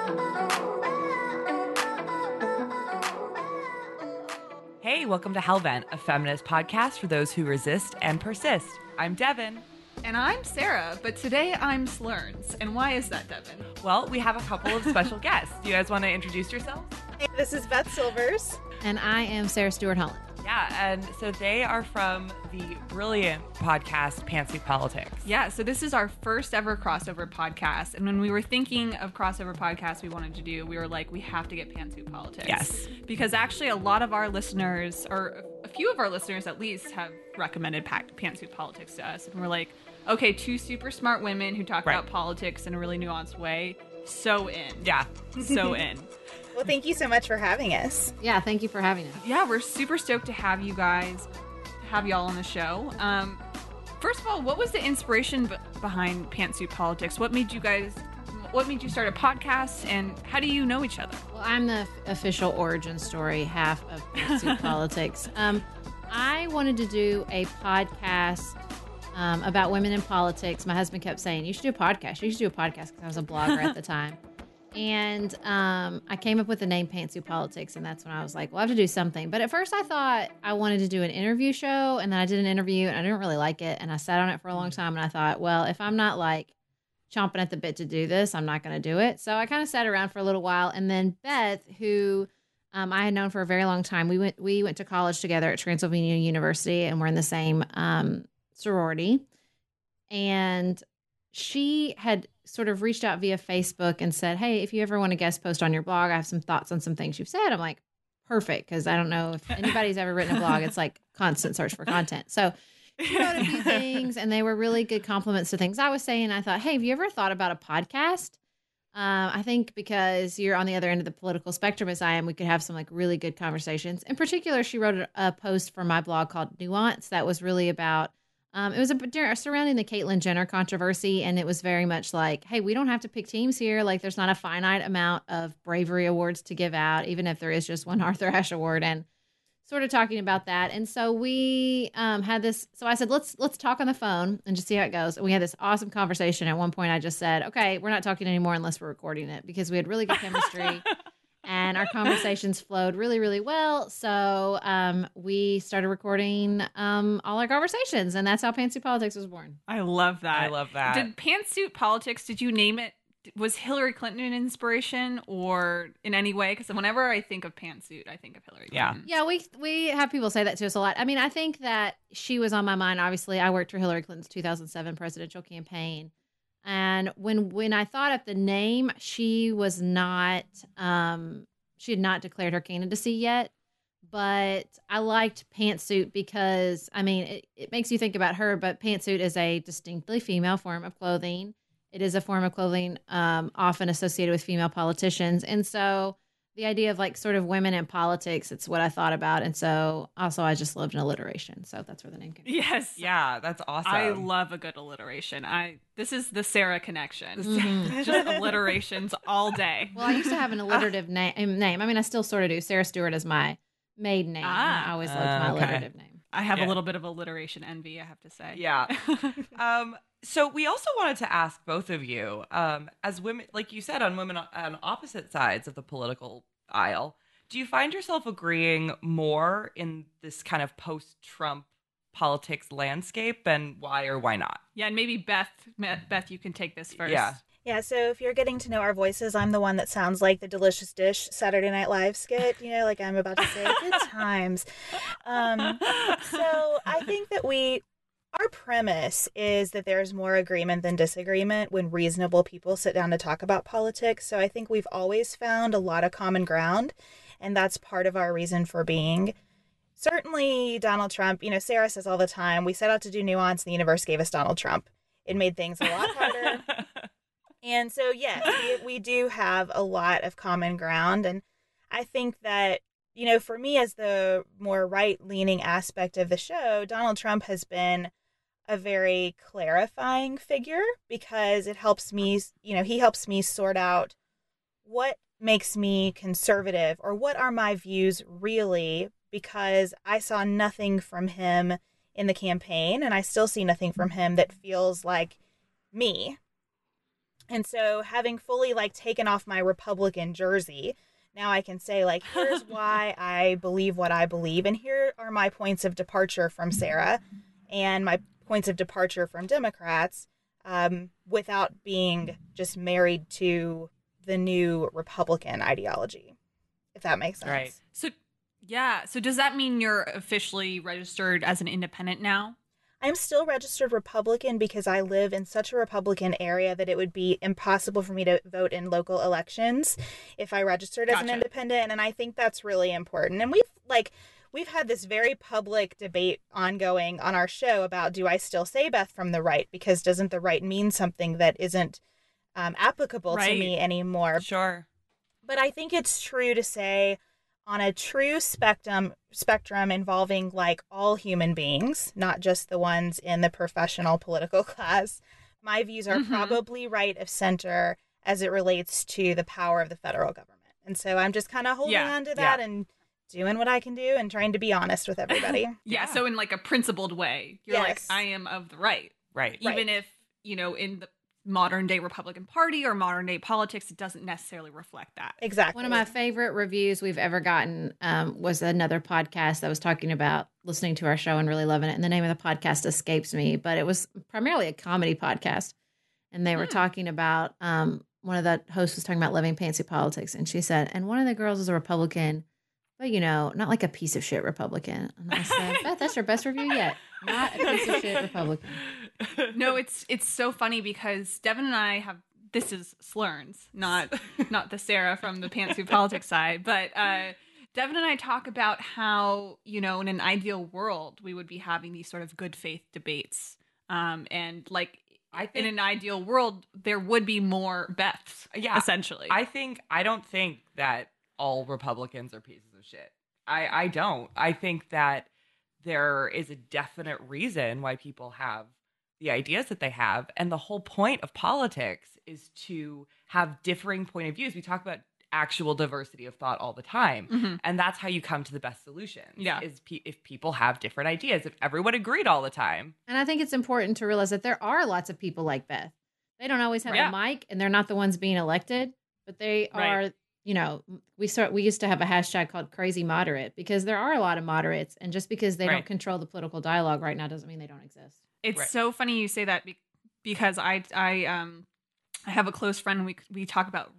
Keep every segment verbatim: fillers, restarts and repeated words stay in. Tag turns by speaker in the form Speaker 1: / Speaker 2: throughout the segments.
Speaker 1: Hey, welcome to Hellvent, a feminist podcast for those who resist and persist. I'm Devin.
Speaker 2: And I'm Sarah, but today I'm Slurns. And why is that, Devin?
Speaker 1: Well, we have a couple of special guests. Do you guys want to introduce yourselves?
Speaker 3: Hey, this is Beth Silvers.
Speaker 4: And I am Sarah Stewart Holland.
Speaker 1: Yeah, and so they are from the brilliant podcast Pantsuit Politics.
Speaker 2: Yeah, so this is our first ever crossover podcast. And when we were thinking of crossover podcasts we wanted to do, we were like, we have to get Pantsuit Politics.
Speaker 1: Yes.
Speaker 2: Because actually a lot of our listeners, or a few of our listeners at least, have recommended pa- Pantsuit Politics to us. And we're like, okay, two super smart women who talk
Speaker 1: Right.
Speaker 2: about politics in a really nuanced way. So in.
Speaker 1: Yeah.
Speaker 2: So in.
Speaker 3: Well, thank you so much for having us.
Speaker 4: Yeah, thank you for having us.
Speaker 2: Yeah, we're super stoked to have you guys, have y'all on the show. Um, first of all, what was the inspiration b- behind Pantsuit Politics? What made you guys, what made you start a podcast, and how do you know each other?
Speaker 4: Well, I'm the f- official origin story half of Pantsuit Politics. Um, I wanted to do a podcast um, about women in politics. My husband kept saying, you should do a podcast. You should do a podcast, because I was a blogger at the time. And um, I came up with the name Pantsuit Politics, and that's when I was like, well, I have to do something. But at first I thought I wanted to do an interview show, and then I did an interview, and I didn't really like it, and I sat on it for a long time, and I thought, well, if I'm not like chomping at the bit to do this, I'm not going to do it. So I kind of sat around for a little while, and then Beth, who um, I had known for a very long time, we went we went to college together at Transylvania University, and we're in the same um, sorority, and she had sort of reached out via Facebook and said, hey, if you ever want to guest post on your blog, I have some thoughts on some things you've said. I'm like, perfect, because I don't know if anybody's ever written a blog. It's like constant search for content. So she wrote a few things, and they were really good compliments to things I was saying. I thought, hey, have you ever thought about a podcast? Um, I think because you're on the other end of the political spectrum as I am, we could have some like really good conversations. In particular, she wrote a, a post for my blog called Nuance that was really about Um, it was a, surrounding the Caitlyn Jenner controversy, and it was very much like, hey, we don't have to pick teams here. Like, there's not a finite amount of bravery awards to give out, even if there is just one Arthur Ashe Award, and sort of talking about that. And so we um, had this. So I said, let's let's talk on the phone and just see how it goes. And we had this awesome conversation. At one point, I just said, okay, we're not talking anymore unless we're recording it, because we had really good chemistry. And our conversations flowed really, really well. So um, we started recording um, all our conversations, and that's how Pantsuit Politics was born.
Speaker 2: I love that.
Speaker 1: I love that.
Speaker 2: Did Pantsuit Politics, did you name it? Was Hillary Clinton an inspiration or in any way? Because whenever I think of Pantsuit, I think of Hillary Clinton.
Speaker 4: Yeah, we we have people say that to us a lot. I mean, I think that she was on my mind. Obviously, I worked for Hillary Clinton's two thousand seven presidential campaign. And when when I thought of the name, she was not, um, she had not declared her candidacy yet. But I liked Pantsuit because, I mean, it, it makes you think about her, but Pantsuit is a distinctly female form of clothing. It is a form of clothing um, often associated with female politicians. And so the idea of like sort of women in politics, it's what I thought about. And so also I just loved an alliteration. So that's where the name came from.
Speaker 2: Yes.
Speaker 1: Yeah, that's awesome.
Speaker 2: I love a good alliteration. I This is the Sarah connection.
Speaker 4: Mhm.
Speaker 2: Just alliterations all day.
Speaker 4: Well, I used to have an alliterative na- name. I mean, I still sort of do. Sarah Stewart is my maiden name.
Speaker 2: Ah.
Speaker 4: I always loved
Speaker 1: Uh,
Speaker 4: my
Speaker 1: okay.
Speaker 4: alliterative name.
Speaker 2: I have
Speaker 1: Yeah.
Speaker 2: a little bit of alliteration envy, I have to say.
Speaker 1: Yeah. Um, so we also wanted to ask both of you, um, as women, like you said, on women on opposite sides of the political aisle, do you find yourself agreeing more in this kind of post-Trump politics landscape, and why or why not?
Speaker 2: Yeah, and maybe Beth, Beth, you can take this first.
Speaker 1: Yeah.
Speaker 3: Yeah, so if you're getting to know our voices, I'm the one that sounds like the Delicious Dish Saturday Night Live skit, you know, like I'm about to say, good times. Um, so I think that we, our premise is that there's more agreement than disagreement when reasonable people sit down to talk about politics. So I think we've always found a lot of common ground, and that's part of our reason for being. Certainly Donald Trump, you know, Sarah says all the time, we set out to do nuance, and the universe gave us Donald Trump. It made things a lot harder. And so, yes, we, we do have a lot of common ground. And I think that, you know, for me as the more right-leaning aspect of the show, Donald Trump has been a very clarifying figure, because it helps me, you know, he helps me sort out what makes me conservative, or what are my views really, because I saw nothing from him in the campaign, and I still see nothing from him that feels like me. And so having fully like taken off my Republican jersey, now I can say like, here's why I believe what I believe. And here are my points of departure from Sarah and my points of departure from Democrats, um, without being just married to the new Republican ideology, if that makes sense.
Speaker 1: Right.
Speaker 2: So, yeah. So does that mean you're officially registered as an independent now?
Speaker 3: I'm still registered Republican because I live in such a Republican area that it would be impossible for me to vote in local elections if I registered as an
Speaker 2: Gotcha.
Speaker 3: independent. And I think that's really important. And we've like, we've had this very public debate ongoing on our show about, do I still say Beth from the right? Because doesn't the right mean something that isn't um, applicable
Speaker 2: Right.
Speaker 3: to me anymore?
Speaker 1: Sure.
Speaker 3: But I think it's true to say on a true spectrum spectrum involving like all human beings, not just the ones in the professional political class, my views are
Speaker 2: Mhm.
Speaker 3: probably right of center as it relates to the power of the federal government. And so I'm just kind of holding
Speaker 2: Yeah.
Speaker 3: on to that
Speaker 1: Yeah.
Speaker 3: and doing what I can do and trying to be honest with everybody.
Speaker 2: Yeah,
Speaker 1: Yeah.
Speaker 2: so in like a principled way, you're like,
Speaker 3: Yes.
Speaker 2: I am of the right.
Speaker 1: Right.
Speaker 3: Right.
Speaker 2: Even if, you know, in the modern day Republican Party or modern day politics, it doesn't necessarily reflect that.
Speaker 3: Exactly.
Speaker 4: One of my favorite reviews we've ever gotten um, was another podcast that was talking about listening to our show and really loving it. And the name of the podcast escapes me, but it was primarily a comedy podcast. And they were
Speaker 2: Hmm.
Speaker 4: talking about, um, one of the hosts was talking about living pantsuit politics. And she said, and one of the girls is a Republican, but, you know, not like a piece of shit Republican. And I said, Beth, that's your best review yet. Not a piece of shit Republican.
Speaker 2: No, it's it's so funny because Devin and I have, this is Slurns, not not the Sarah from the Pantsuit Politics side, but uh, Devin and I talk about how, you know, in an ideal world, we would be having these sort of good faith debates. Um, and like
Speaker 1: I
Speaker 2: in
Speaker 1: think
Speaker 2: an ideal world, there would be more Beths,
Speaker 1: Yeah.
Speaker 2: essentially.
Speaker 1: I think I don't think that all Republicans are pieces of shit. I I don't. I think that there is a definite reason why people have the ideas that they have, and the whole point of politics is to have differing point of views. We talk about actual diversity of thought all the time,
Speaker 2: Mhm.
Speaker 1: and that's how you come to the best solutions.
Speaker 2: Yeah.
Speaker 1: Is pe- if people have different ideas. If everyone agreed all the time,
Speaker 4: And I think it's important to realize that there are lots of people like Beth. They don't always have
Speaker 2: Yeah.
Speaker 4: a mic and they're not the ones being elected, but they
Speaker 2: Right.
Speaker 4: are, you know, we start we used to have a hashtag called crazy moderate because there are a lot of moderates, and just because they
Speaker 1: Right.
Speaker 4: don't control the political dialogue right now doesn't mean they don't exist.
Speaker 2: It's
Speaker 1: Right.
Speaker 2: so funny you say that be- because I I um I have a close friend and we we talk about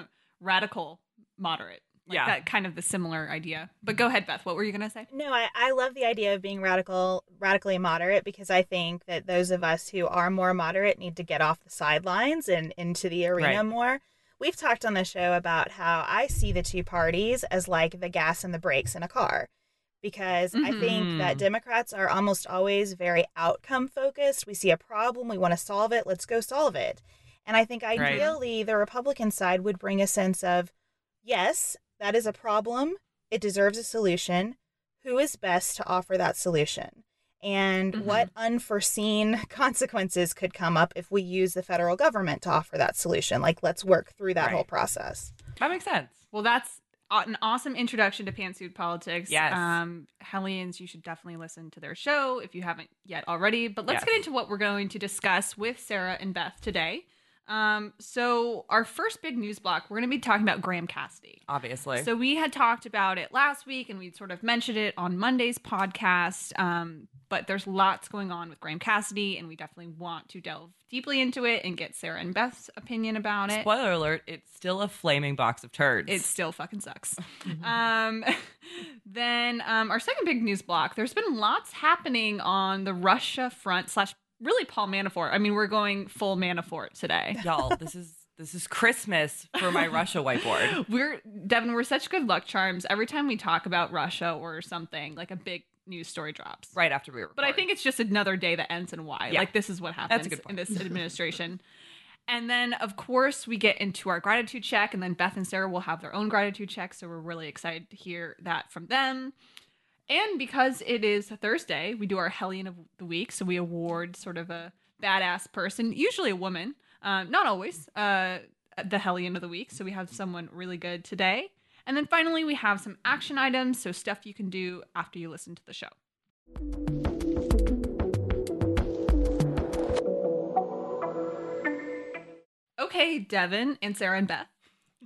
Speaker 2: radical moderate. Like
Speaker 1: Yeah.
Speaker 2: that kind of the similar idea. But go ahead, Beth. What were you gonna say?
Speaker 3: No, I, I love the idea of being radical, radically moderate, because I think that those of us who are more moderate need to get off the sidelines and into the arena
Speaker 1: Right.
Speaker 3: more. We've talked on the show about how I see the two parties as like the gas and the brakes in a car, because I think that
Speaker 1: Mhm.
Speaker 3: Democrats are almost always very outcome focused. We see a problem, we want to solve it, let's go solve it. And I think ideally the Republican side would bring a sense of, yes, that is a problem. It deserves a solution. Who is best to offer that solution? And
Speaker 2: Mhm.
Speaker 3: what unforeseen consequences could come up if we use the federal government to offer that solution? Like, let's work through that
Speaker 1: Right.
Speaker 3: whole process.
Speaker 1: that makes sense.
Speaker 2: Well, that's a- an awesome introduction to Pantsuit Politics.
Speaker 1: Yes.
Speaker 2: Um, Hellions, you should definitely listen to their show if you haven't yet already. But let's
Speaker 1: Yes.
Speaker 2: get into what we're going to discuss with Sarah and Beth today. Um, so our first big news block, we're going to be talking about Graham Cassidy.
Speaker 1: Obviously.
Speaker 2: So we had talked about it last week and we'd sort of mentioned it on Monday's podcast. Um, but there's lots going on with Graham Cassidy and we definitely want to delve deeply into it and get Sarah and Beth's opinion about it.
Speaker 1: Spoiler alert, it's still a flaming box of turds.
Speaker 2: It still fucking sucks. um, then um, our second big news block, there's been lots happening on the Russia front slash really Paul Manafort. I mean, we're going full Manafort today.
Speaker 1: Y'all, this is this is Christmas for my Russia whiteboard.
Speaker 2: We're Devin, we're such good luck charms. Every time we talk about Russia or something, like a big news story drops.
Speaker 1: Right after we record.
Speaker 2: But I think it's just another day that ends in Y.
Speaker 1: Yeah.
Speaker 2: Like this is what happens
Speaker 1: That's a good
Speaker 2: in
Speaker 1: point.
Speaker 2: this administration. And then of course we get into our gratitude check, and then Beth and Sarah will have their own gratitude check. So we're really excited to hear that from them. And because it is a Thursday, we do our Hellion of the Week. So we award sort of a badass person, usually a woman, um, not always, uh, the Hellion of the Week. So we have someone really good today. And then finally, we have some action items. So stuff you can do after you listen to the show. Okay, Devin and Sarah and Beth.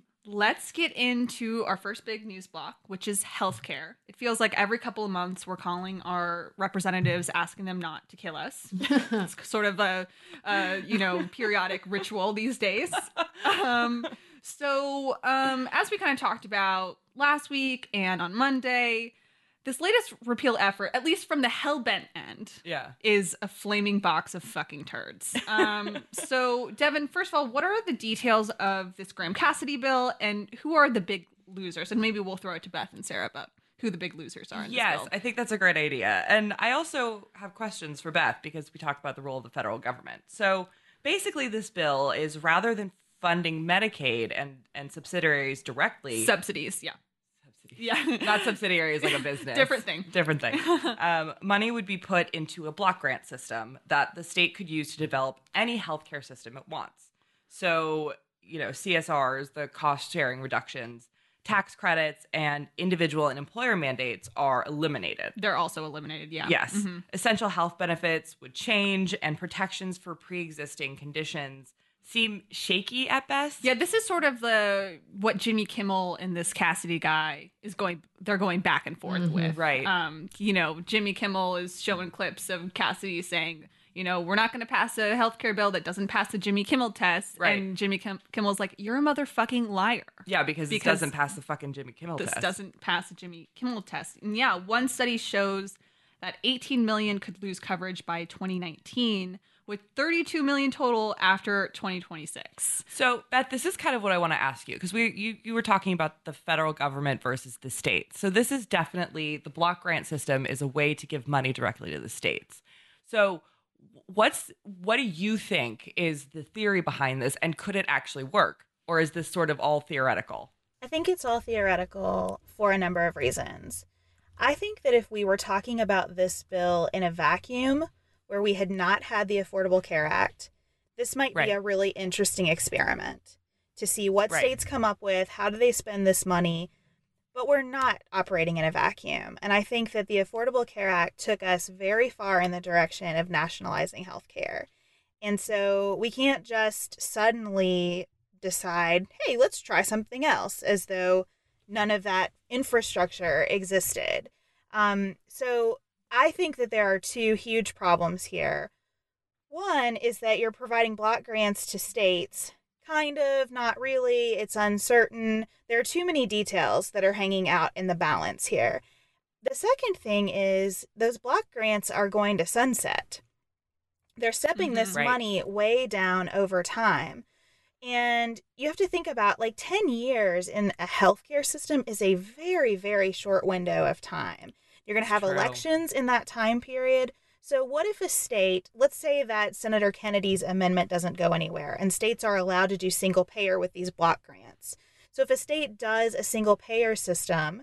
Speaker 2: Let's get into our first big news block, which is healthcare. It feels like every couple of months we're calling our representatives, asking them not to kill us. It's sort of a, a you know, periodic ritual these days. Um, so, um, as we kind of talked about last week and on Monday, this latest repeal effort, at least from the hellbent end,
Speaker 1: Yeah.
Speaker 2: is a flaming box of fucking turds. Um, so, Devin, first of all, what are the details of this Graham Cassidy bill, and who are the big losers? And maybe we'll throw it to Beth and Sarah about who the big losers are in
Speaker 1: Yes,
Speaker 2: this bill.
Speaker 1: I think that's a great idea. And I also have questions for Beth because we talked about the role of the federal government. So basically this bill is rather than funding Medicaid and, and subsidiaries directly.
Speaker 2: Subsidies, yeah. Yeah.
Speaker 1: Not subsidiaries like a business.
Speaker 2: Different thing.
Speaker 1: Different thing. Um, money would be put into a block grant system that the state could use to develop any healthcare system it wants. So, you know, C S Rs, the cost sharing reductions, tax credits, and individual and employer mandates are eliminated.
Speaker 2: They're also eliminated, yeah.
Speaker 1: Yes.
Speaker 2: Mhm.
Speaker 1: Essential health benefits would change, and protections for pre-existing conditions seem shaky at best.
Speaker 2: Yeah, this is sort of the what Jimmy Kimmel and this Cassidy guy is going they're going back and forth
Speaker 4: Mhm.
Speaker 2: with.
Speaker 1: Right.
Speaker 2: Um, you know, Jimmy Kimmel is showing clips of Cassidy saying, you know, we're not going to pass a healthcare bill that doesn't pass the Jimmy Kimmel test.
Speaker 1: Right.
Speaker 2: And Jimmy Kim- Kimmel's like, you're a motherfucking liar.
Speaker 1: Yeah, because,
Speaker 2: Because
Speaker 1: this doesn't pass the fucking Jimmy Kimmel
Speaker 2: This
Speaker 1: test.
Speaker 2: doesn't pass the Jimmy Kimmel test. And yeah, one study shows that eighteen million could lose coverage by twenty nineteen, with thirty-two million total after twenty twenty-six.
Speaker 1: So, Beth, this is kind of what I want to ask you because we you, you were talking about the federal government versus the states. So this is definitely the block grant system is a way to give money directly to the states. So what's what do you think is the theory behind this, and could it actually work, or is this sort of all theoretical?
Speaker 3: I think it's all theoretical for a number of reasons. I think that if we were talking about this bill in a vacuum, where we had not had the Affordable Care Act, this might
Speaker 1: Right.
Speaker 3: be a really interesting experiment to see what
Speaker 1: Right.
Speaker 3: states come up with, how do they spend this money, but we're not operating in a vacuum. And I think that the Affordable Care Act took us very far in the direction of nationalizing healthcare. And so we can't just suddenly decide, hey, let's try something else, as though none of that infrastructure existed. Um, so I think that there are two huge problems here. One is that you're providing block grants to states. Kind of, not really. It's uncertain. There are too many details that are hanging out in the balance here. The second thing is those block grants are going to sunset. They're stepping
Speaker 2: Mhm.
Speaker 3: this
Speaker 1: Right.
Speaker 3: money way down over time. And you have to think about like ten years in a healthcare system is a very, very short window of time. You're going to have
Speaker 1: True.
Speaker 3: elections in that time period. So what if a state, let's say that Senator Kennedy's amendment doesn't go anywhere and states are allowed to do single payer with these block grants. So if a state does a single payer system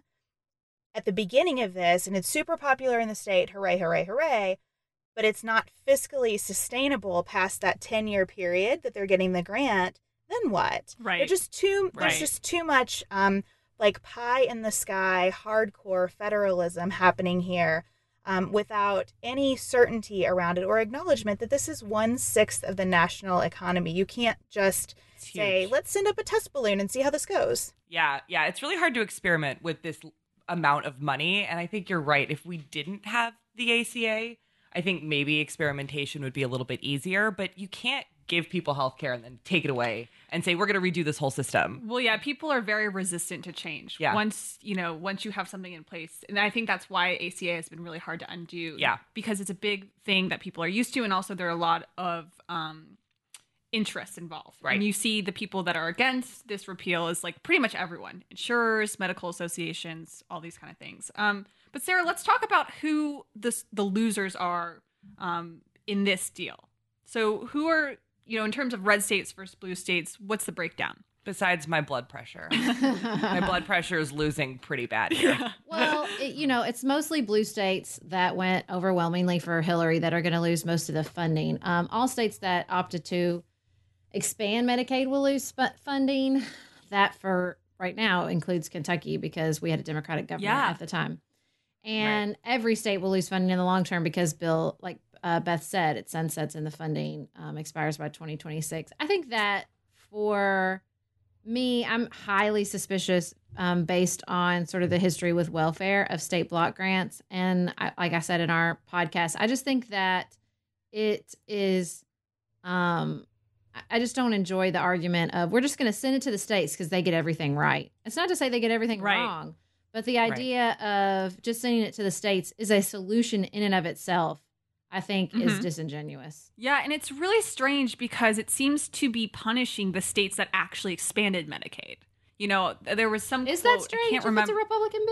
Speaker 3: at the beginning of this and it's super popular in the state, hooray, hooray, hooray, but it's not fiscally sustainable past that ten-year period that they're getting the grant, then what?
Speaker 2: Right.
Speaker 3: There's just too there's
Speaker 1: Right.
Speaker 3: just too much um like pie in the sky hardcore federalism happening here, um, without any certainty around it or acknowledgement that this is one sixth of the national economy. You can't just
Speaker 1: It's
Speaker 3: say,
Speaker 1: huge.
Speaker 3: let's send up a test balloon and see how this goes.
Speaker 1: Yeah, yeah, it's really hard to experiment with this l- amount of money, and I think you're right. If we didn't have the A C A, I think maybe experimentation would be a little bit easier, but you can't give people health care and then take it away and say we're going to redo this whole system.
Speaker 2: Well, yeah, people are very resistant to change.
Speaker 1: Yeah.
Speaker 2: Once, you know, once you have something in place. And I think that's why A C A has been really hard to undo.
Speaker 1: Yeah.
Speaker 2: Because it's a big thing that people are used to. And also there are a lot of um, interests involved.
Speaker 1: Right.
Speaker 2: And you see the people that are against this repeal is like pretty much everyone. Insurers, medical associations, all these kind of things. Um, but Sarah, let's talk about who this, the losers are um, in this deal. So who are, you know, in terms of red states versus blue states, what's the breakdown?
Speaker 1: Besides my blood pressure. My blood pressure is losing pretty bad here.
Speaker 4: Well, it, you know, it's mostly blue states that went overwhelmingly for Hillary that are going to lose most of the funding. Um, all states that opted to expand Medicaid will lose sp- funding. That for right now includes Kentucky because we had a Democratic government
Speaker 2: Yeah.
Speaker 4: at the time. And every state will lose funding in the long term because Bill, like uh, Beth said, it sunsets and the funding um, expires by twenty twenty-six. I think that for me, I'm highly suspicious um, based on sort of the history with welfare of state block grants. And I, like I said in our podcast, I just think that it is, um, I just don't enjoy the argument of we're just going to send it to the states because they get everything right. It's not to say they get everything
Speaker 2: Right.
Speaker 4: wrong, but the idea right. of just sending it to the states is a solution in and of itself, I think, mm-hmm. is disingenuous.
Speaker 2: Yeah, and it's really strange because it seems to be punishing the states that actually expanded Medicaid. You know, there was some
Speaker 4: Is
Speaker 2: quote,
Speaker 4: that strange?
Speaker 2: I can't remember.
Speaker 4: It's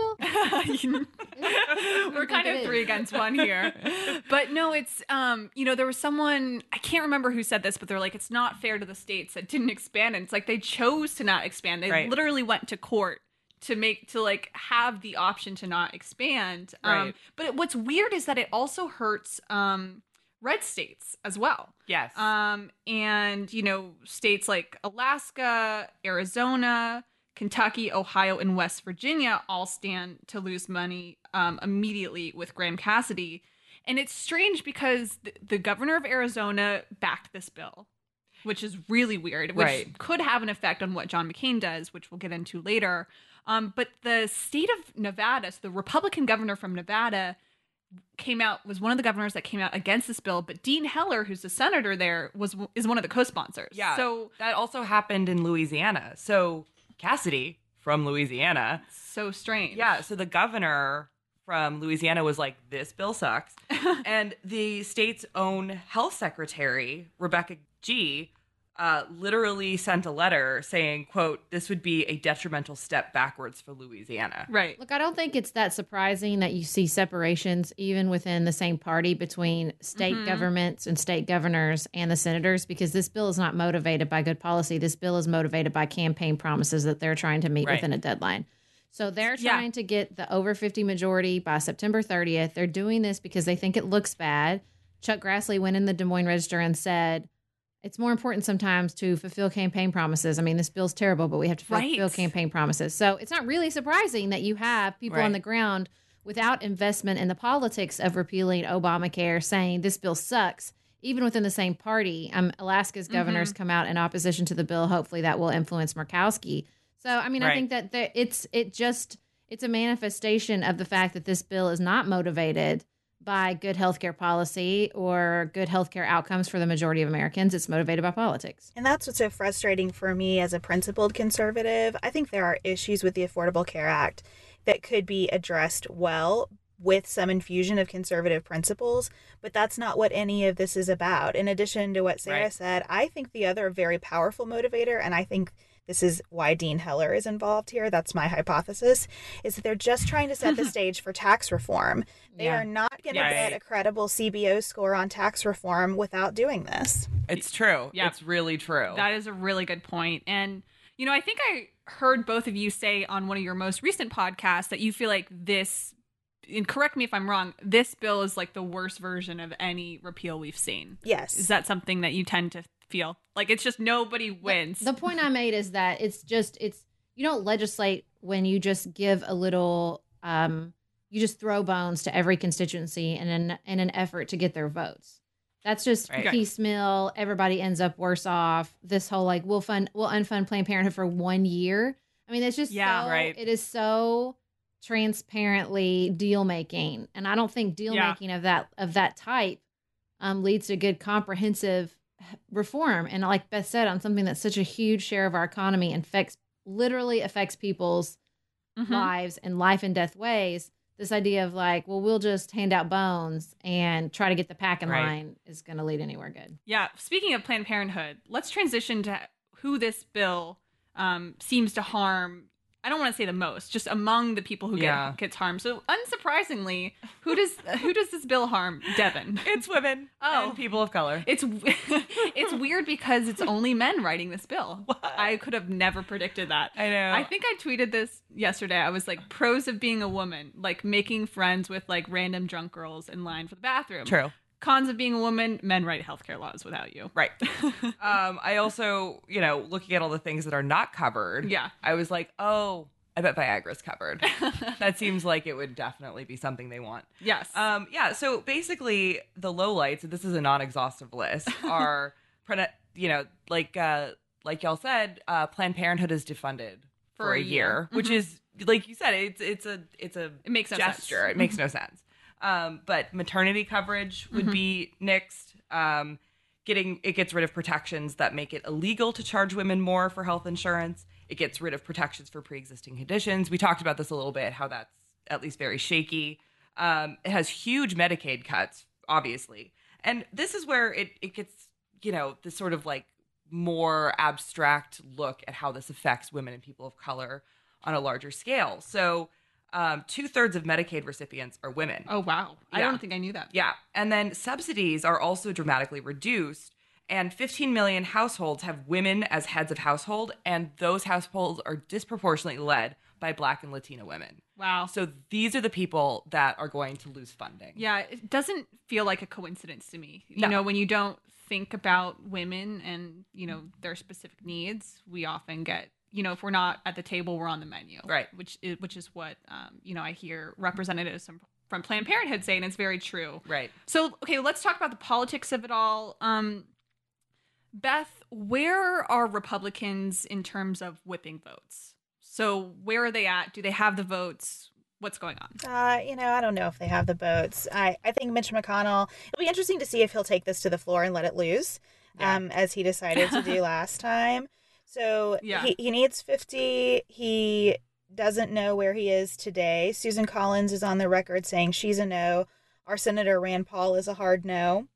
Speaker 4: a Republican bill?
Speaker 2: We're kind of three against one here. But no, it's, um, you know, there was someone, I can't remember who said this, but they're like, it's not fair to the states that didn't expand. And it's like they chose to not expand. They
Speaker 1: right.
Speaker 2: literally went to court to make, to like have the option to not expand. Um,
Speaker 1: right.
Speaker 2: But what's weird is that it also hurts um, red states as well.
Speaker 1: Yes.
Speaker 2: Um, and, you know, states like Alaska, Arizona, Kentucky, Ohio, and West Virginia all stand to lose money um, immediately with Graham Cassidy. And it's strange because the, the governor of Arizona backed this bill, which is really weird, which
Speaker 1: right.
Speaker 2: could have an effect on what John McCain does, which we'll get into later. Um, but the state of Nevada, so the Republican governor from Nevada, came out, was one of the governors that came out against this bill. But Dean Heller, who's the senator there, was is one of the co-sponsors.
Speaker 1: Yeah.
Speaker 2: So
Speaker 1: that also happened in Louisiana. So Cassidy from Louisiana.
Speaker 2: So strange.
Speaker 1: Yeah. So the governor from Louisiana was like, this bill sucks. And the state's own health secretary, Rebecca G., uh, literally sent a letter saying, quote, this would be a detrimental step backwards for Louisiana.
Speaker 2: Right.
Speaker 4: Look, I don't think it's that surprising that you see separations even within the same party between state mm-hmm. governments and state governors and the senators, because this bill is not motivated by good policy. This bill is motivated by campaign promises that they're trying to meet
Speaker 1: right.
Speaker 4: within a deadline. So they're
Speaker 2: Yeah.
Speaker 4: trying to get the over fifty majority by September thirtieth. They're doing this because they think it looks bad. Chuck Grassley went in the Des Moines Register and said, it's more important sometimes to fulfill campaign promises. I mean, this bill's terrible, but we have to fulfill
Speaker 2: Right.
Speaker 4: campaign promises. So it's not really surprising that you have people
Speaker 1: Right.
Speaker 4: on the ground without investment in the politics of repealing Obamacare saying this bill sucks, even within the same party. Um, Alaska's governors
Speaker 2: Mm-hmm.
Speaker 4: come out in opposition to the bill. Hopefully that will influence Murkowski. So, I mean, I
Speaker 1: Right.
Speaker 4: think that there, it's it just it's a manifestation of the fact that this bill is not motivated by good healthcare policy or good healthcare outcomes for the majority of Americans. It's motivated by politics.
Speaker 3: And that's what's so frustrating for me as a principled conservative. I think there are issues with the Affordable Care Act that could be addressed well with some infusion of conservative principles, but that's not what any of this is about. In addition to what Sarah
Speaker 1: Right.
Speaker 3: said, I think the other very powerful motivator, and I think this is why Dean Heller is involved here, that's my hypothesis, is that they're just trying to set the stage for tax reform. They
Speaker 4: Yeah.
Speaker 3: are not going to
Speaker 1: Yes.
Speaker 3: get a credible C B O score on tax reform without doing this.
Speaker 1: It's true.
Speaker 2: Yeah.
Speaker 1: It's really true.
Speaker 2: That is a really good point. And, you know, I think I heard both of you say on one of your most recent podcasts that you feel like this, and correct me if I'm wrong, this bill is like the worst version of any repeal we've seen.
Speaker 3: Yes.
Speaker 2: Is that something that you tend to feel? Like it's just nobody wins.
Speaker 4: The point I made is that it's just, it's, you don't legislate when you just give a little, um, you just throw bones to every constituency in an, in an effort to get their votes. That's just
Speaker 1: Right.
Speaker 4: piecemeal. Everybody ends up worse off. This whole like, we'll fund, we'll unfund Planned Parenthood for one year. I mean, it's just,
Speaker 2: Yeah,
Speaker 4: so,
Speaker 1: right.
Speaker 4: it is so transparently deal making. And I don't think deal
Speaker 2: Yeah.
Speaker 4: making of that, of that type um, leads to good comprehensive reform. And like Beth said, on something that's such a huge share of our economy and affects, literally affects people's
Speaker 2: Mhm.
Speaker 4: lives in life and death ways, this idea of like, well, we'll just hand out bones and try to get the pack in
Speaker 1: Right.
Speaker 4: line is going to lead anywhere good.
Speaker 2: Yeah. Speaking of Planned Parenthood, let's transition to who this bill um, seems to harm. I don't want to say the most, just among the people who
Speaker 1: Yeah.
Speaker 2: get gets harmed. So unsurprisingly, who does who does this bill harm? Devin.
Speaker 1: It's women
Speaker 2: Oh.
Speaker 1: and people of color.
Speaker 2: It's it's weird because it's only men writing this bill.
Speaker 1: What?
Speaker 2: I could have never predicted that.
Speaker 1: I know.
Speaker 2: I think I tweeted this yesterday. I was like, pros of being a woman, like making friends with like random drunk girls in line for the bathroom.
Speaker 1: True.
Speaker 2: Cons of being a woman, men write healthcare laws without you.
Speaker 1: Right. um, I also, you know, looking at all the things that are not covered,
Speaker 2: Yeah.
Speaker 1: I was like, oh, I bet Viagra's covered. That seems like it would definitely be something they want.
Speaker 2: Yes.
Speaker 1: Um, yeah, so basically the lowlights, this is a non-exhaustive list, are, prene- you know, like uh, like y'all said, uh, Planned Parenthood is defunded for,
Speaker 2: For
Speaker 1: a
Speaker 2: a
Speaker 1: year,
Speaker 2: year.
Speaker 1: which is, like you said, it's it's a it's a
Speaker 2: It makes no
Speaker 1: gesture.
Speaker 2: sense.
Speaker 1: It makes no sense. Um, but maternity coverage would be nixed. Um, getting it gets rid of protections that make it illegal to charge women more for health insurance. It gets rid of protections for pre-existing conditions. We talked about this a little bit, how that's at least very shaky. Um, it has huge Medicaid cuts, obviously. And this is where it, it gets, you know, this sort of like more abstract look at how this affects women and people of color on a larger scale. So um, two thirds of Medicaid recipients are women.
Speaker 2: Oh, wow. I
Speaker 1: Yeah.
Speaker 2: don't think I knew that.
Speaker 1: Yeah. And then subsidies are also dramatically reduced. And fifteen million households have women as heads of household. And those households are disproportionately led by Black and Latina women.
Speaker 2: Wow.
Speaker 1: So these are the people that are going to lose funding.
Speaker 2: Yeah, it doesn't feel like a coincidence to me. You
Speaker 1: No.
Speaker 2: know, when you don't think about women and, you know, their specific needs, we often get, you know, if we're not at the table, we're on the menu.
Speaker 1: Right.
Speaker 2: Which is, which is what, um, you know, I hear representatives from, from Planned Parenthood say, and it's very true.
Speaker 1: Right.
Speaker 2: So, okay, let's talk about the politics of it all. Um, Beth, where are Republicans in terms of whipping votes? So where are they at? Do they have the votes? What's going on?
Speaker 3: Uh, you know, I don't know if they have the votes. I, I think Mitch McConnell, it'll be interesting to see if he'll take this to the floor and let it loose,
Speaker 1: Yeah.
Speaker 3: um, as he decided to do last time. So
Speaker 2: Yeah.
Speaker 3: he, he needs fifty. He doesn't know where he is today. Susan Collins is on the record saying she's a no. Our Senator Rand Paul is a hard no.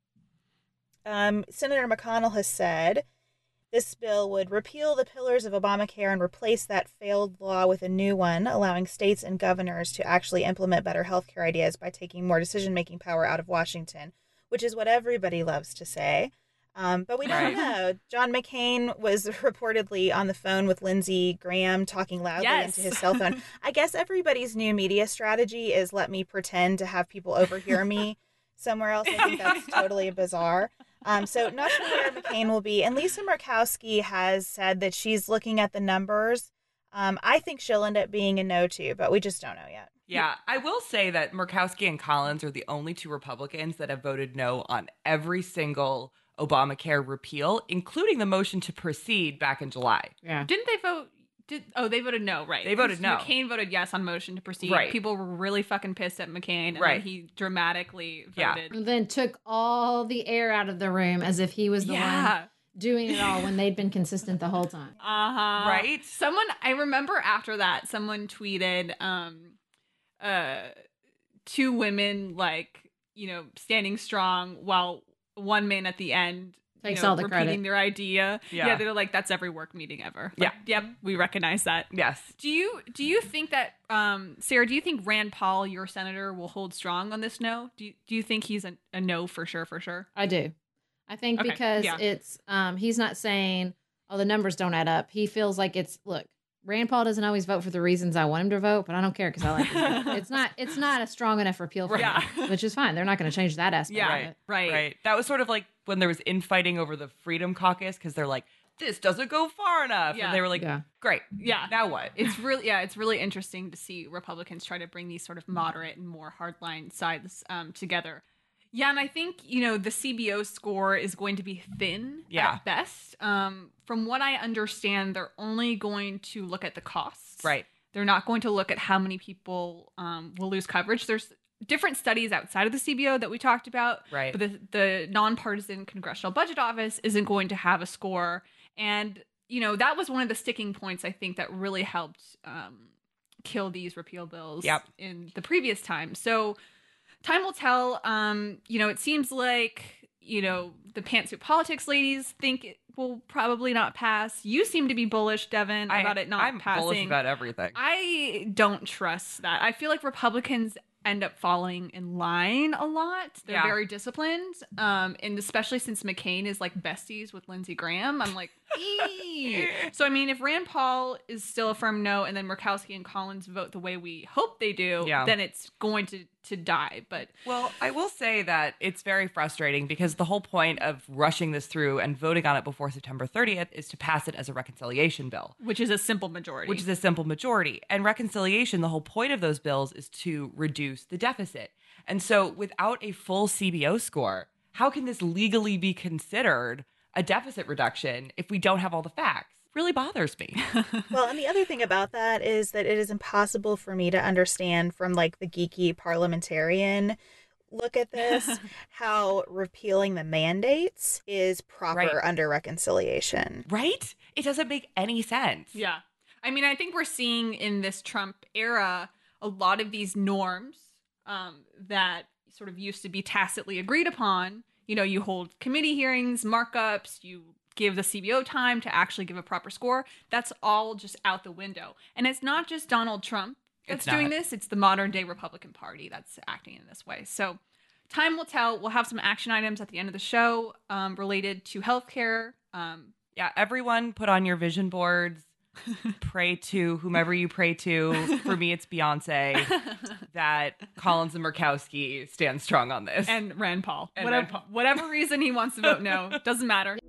Speaker 3: Um, Senator McConnell has said this bill would repeal the pillars of Obamacare and replace that failed law with a new one, allowing states and governors to actually implement better healthcare ideas by taking more decision-making power out of Washington, which is what everybody loves to say. Um, but we don't
Speaker 1: Right.
Speaker 3: know. John McCain was reportedly on the phone with Lindsey Graham talking loudly
Speaker 2: Yes.
Speaker 3: into his cell phone. I guess everybody's new media strategy is let me pretend to have people overhear me somewhere else. I think that's totally bizarre. Um, so not sure where McCain will be. And Lisa Murkowski has said that she's looking at the numbers. Um, I think she'll end up being a no too, but we just don't know yet.
Speaker 1: Yeah, I will say that Murkowski and Collins are the only two Republicans that have voted no on every single Obamacare repeal, including the motion to proceed back in July.
Speaker 4: Yeah.
Speaker 2: Didn't they vote? Did oh they voted no, right?
Speaker 1: They voted no.
Speaker 2: McCain voted yes on motion to proceed.
Speaker 1: Right.
Speaker 2: People were really fucking pissed at McCain, and
Speaker 1: Right.
Speaker 2: then he dramatically
Speaker 1: Yeah.
Speaker 2: voted.
Speaker 4: And then took all the air out of the room as if he was the
Speaker 2: Yeah.
Speaker 4: one doing it all when they'd been consistent the whole time.
Speaker 2: Uh huh.
Speaker 1: Right?
Speaker 2: Someone I remember after that, someone tweeted, um, uh, two women like you know standing strong while one man at the end. You
Speaker 4: Takes
Speaker 2: know,
Speaker 4: all the
Speaker 2: repeating
Speaker 4: credit.
Speaker 2: their idea.
Speaker 1: Yeah.
Speaker 2: they're like, that's every work meeting ever.
Speaker 1: Yeah.
Speaker 2: Like, yep, we recognize that.
Speaker 1: Yes.
Speaker 2: Do you do you think that um, Sarah? Do you think Rand Paul, your senator, will hold strong on this? No. Do you, do you think he's a, a no for sure? For sure.
Speaker 4: I do. I think
Speaker 2: Okay,
Speaker 4: because
Speaker 2: yeah.
Speaker 4: it's um he's not saying, oh, the numbers don't add up. He feels like it's look, Rand Paul doesn't always vote for the reasons I want him to vote, but I don't care because I like him. It's not it's not a strong enough repeal for
Speaker 2: Yeah.
Speaker 4: him, which is fine. They're not going to change that aspect
Speaker 2: Yeah.
Speaker 4: of it.
Speaker 2: Right.
Speaker 1: Right. That was sort of like when there was infighting over the Freedom Caucus because they're like, this doesn't go far enough.
Speaker 2: Yeah.
Speaker 1: And they were like,
Speaker 4: Yeah.
Speaker 1: great.
Speaker 2: Yeah.
Speaker 1: Now what?
Speaker 2: It's really yeah. It's really interesting to see Republicans try to bring these sort of moderate and more hardline sides um, together. Yeah, and I think you know the C B O score is going to be thin
Speaker 1: Yeah.
Speaker 2: at best. Um, from what I understand, they're only going to look at the costs.
Speaker 1: Right.
Speaker 2: They're not going to look at how many people um, will lose coverage. There's different studies outside of the C B O that we talked about.
Speaker 1: Right.
Speaker 2: But the, the nonpartisan Congressional Budget Office isn't going to have a score. And, you know, that was one of the sticking points, I think, that really helped um, kill these repeal bills
Speaker 1: Yep.
Speaker 2: in the previous time. So time will tell. Um, you know, it seems like, you know, the pantsuit politics ladies think it will probably not pass. You seem to be bullish, Devin,
Speaker 1: I-
Speaker 2: about it not
Speaker 1: I'm
Speaker 2: passing.
Speaker 1: bullish about everything.
Speaker 2: I don't trust that. I feel like Republicans end up falling in line a lot. They're
Speaker 1: Yeah.
Speaker 2: very disciplined. Um, and especially since McCain is like besties with Lindsey Graham, I'm like, ee. So, I mean, if Rand Paul is still a firm no and then Murkowski and Collins vote the way we hope they do,
Speaker 1: Yeah.
Speaker 2: then it's going to, to die. But
Speaker 1: Well, I will say that it's very frustrating because the whole point of rushing this through and voting on it before September thirtieth is to pass it as a reconciliation bill,
Speaker 2: which is a simple majority.
Speaker 1: which is a simple majority. And reconciliation, the whole point of those bills is to reduce the deficit. And so without a full C B O score, how can this legally be considered a deficit reduction if we don't have all the facts really bothers me.
Speaker 3: Well, and the other thing about that is that it is impossible for me to understand from like the geeky parliamentarian look at this how repealing the mandates is proper
Speaker 1: Right.
Speaker 3: under reconciliation.
Speaker 1: Right? It doesn't make any sense.
Speaker 2: Yeah. I mean, I think we're seeing in this Trump era a lot of these norms um, that sort of used to be tacitly agreed upon. You know, you hold committee hearings, markups, you give the C B O time to actually give a proper score. That's all just out the window. And it's not just Donald Trump that's
Speaker 1: It's
Speaker 2: doing
Speaker 1: not.
Speaker 2: this. It's the modern day Republican Party that's acting in this way. So time will tell. We'll have some action items at the end of the show um, related to healthcare. Um,
Speaker 1: Yeah, everyone put on your vision boards. Pray to whomever you pray to. For me, it's Beyonce. That Collins and Murkowski stand strong on this.
Speaker 2: and Rand Paul.
Speaker 1: And
Speaker 2: whatever,
Speaker 1: Rand Paul.
Speaker 2: whatever reason he wants to vote no, doesn't matter.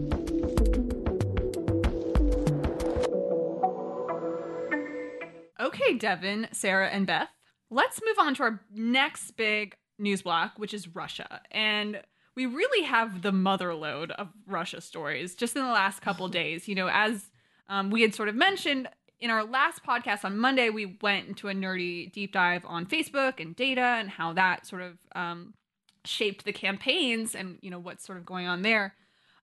Speaker 2: Okay, Devin, Sarah, and Beth, let's move on to our next big news block, which is Russia. And we really have the motherload of Russia stories just in the last couple days. You know, as um, we had sort of mentioned in our last podcast on Monday, we went into a nerdy deep dive on Facebook and data and how that sort of um, shaped the campaigns and, you know, what's sort of going on there.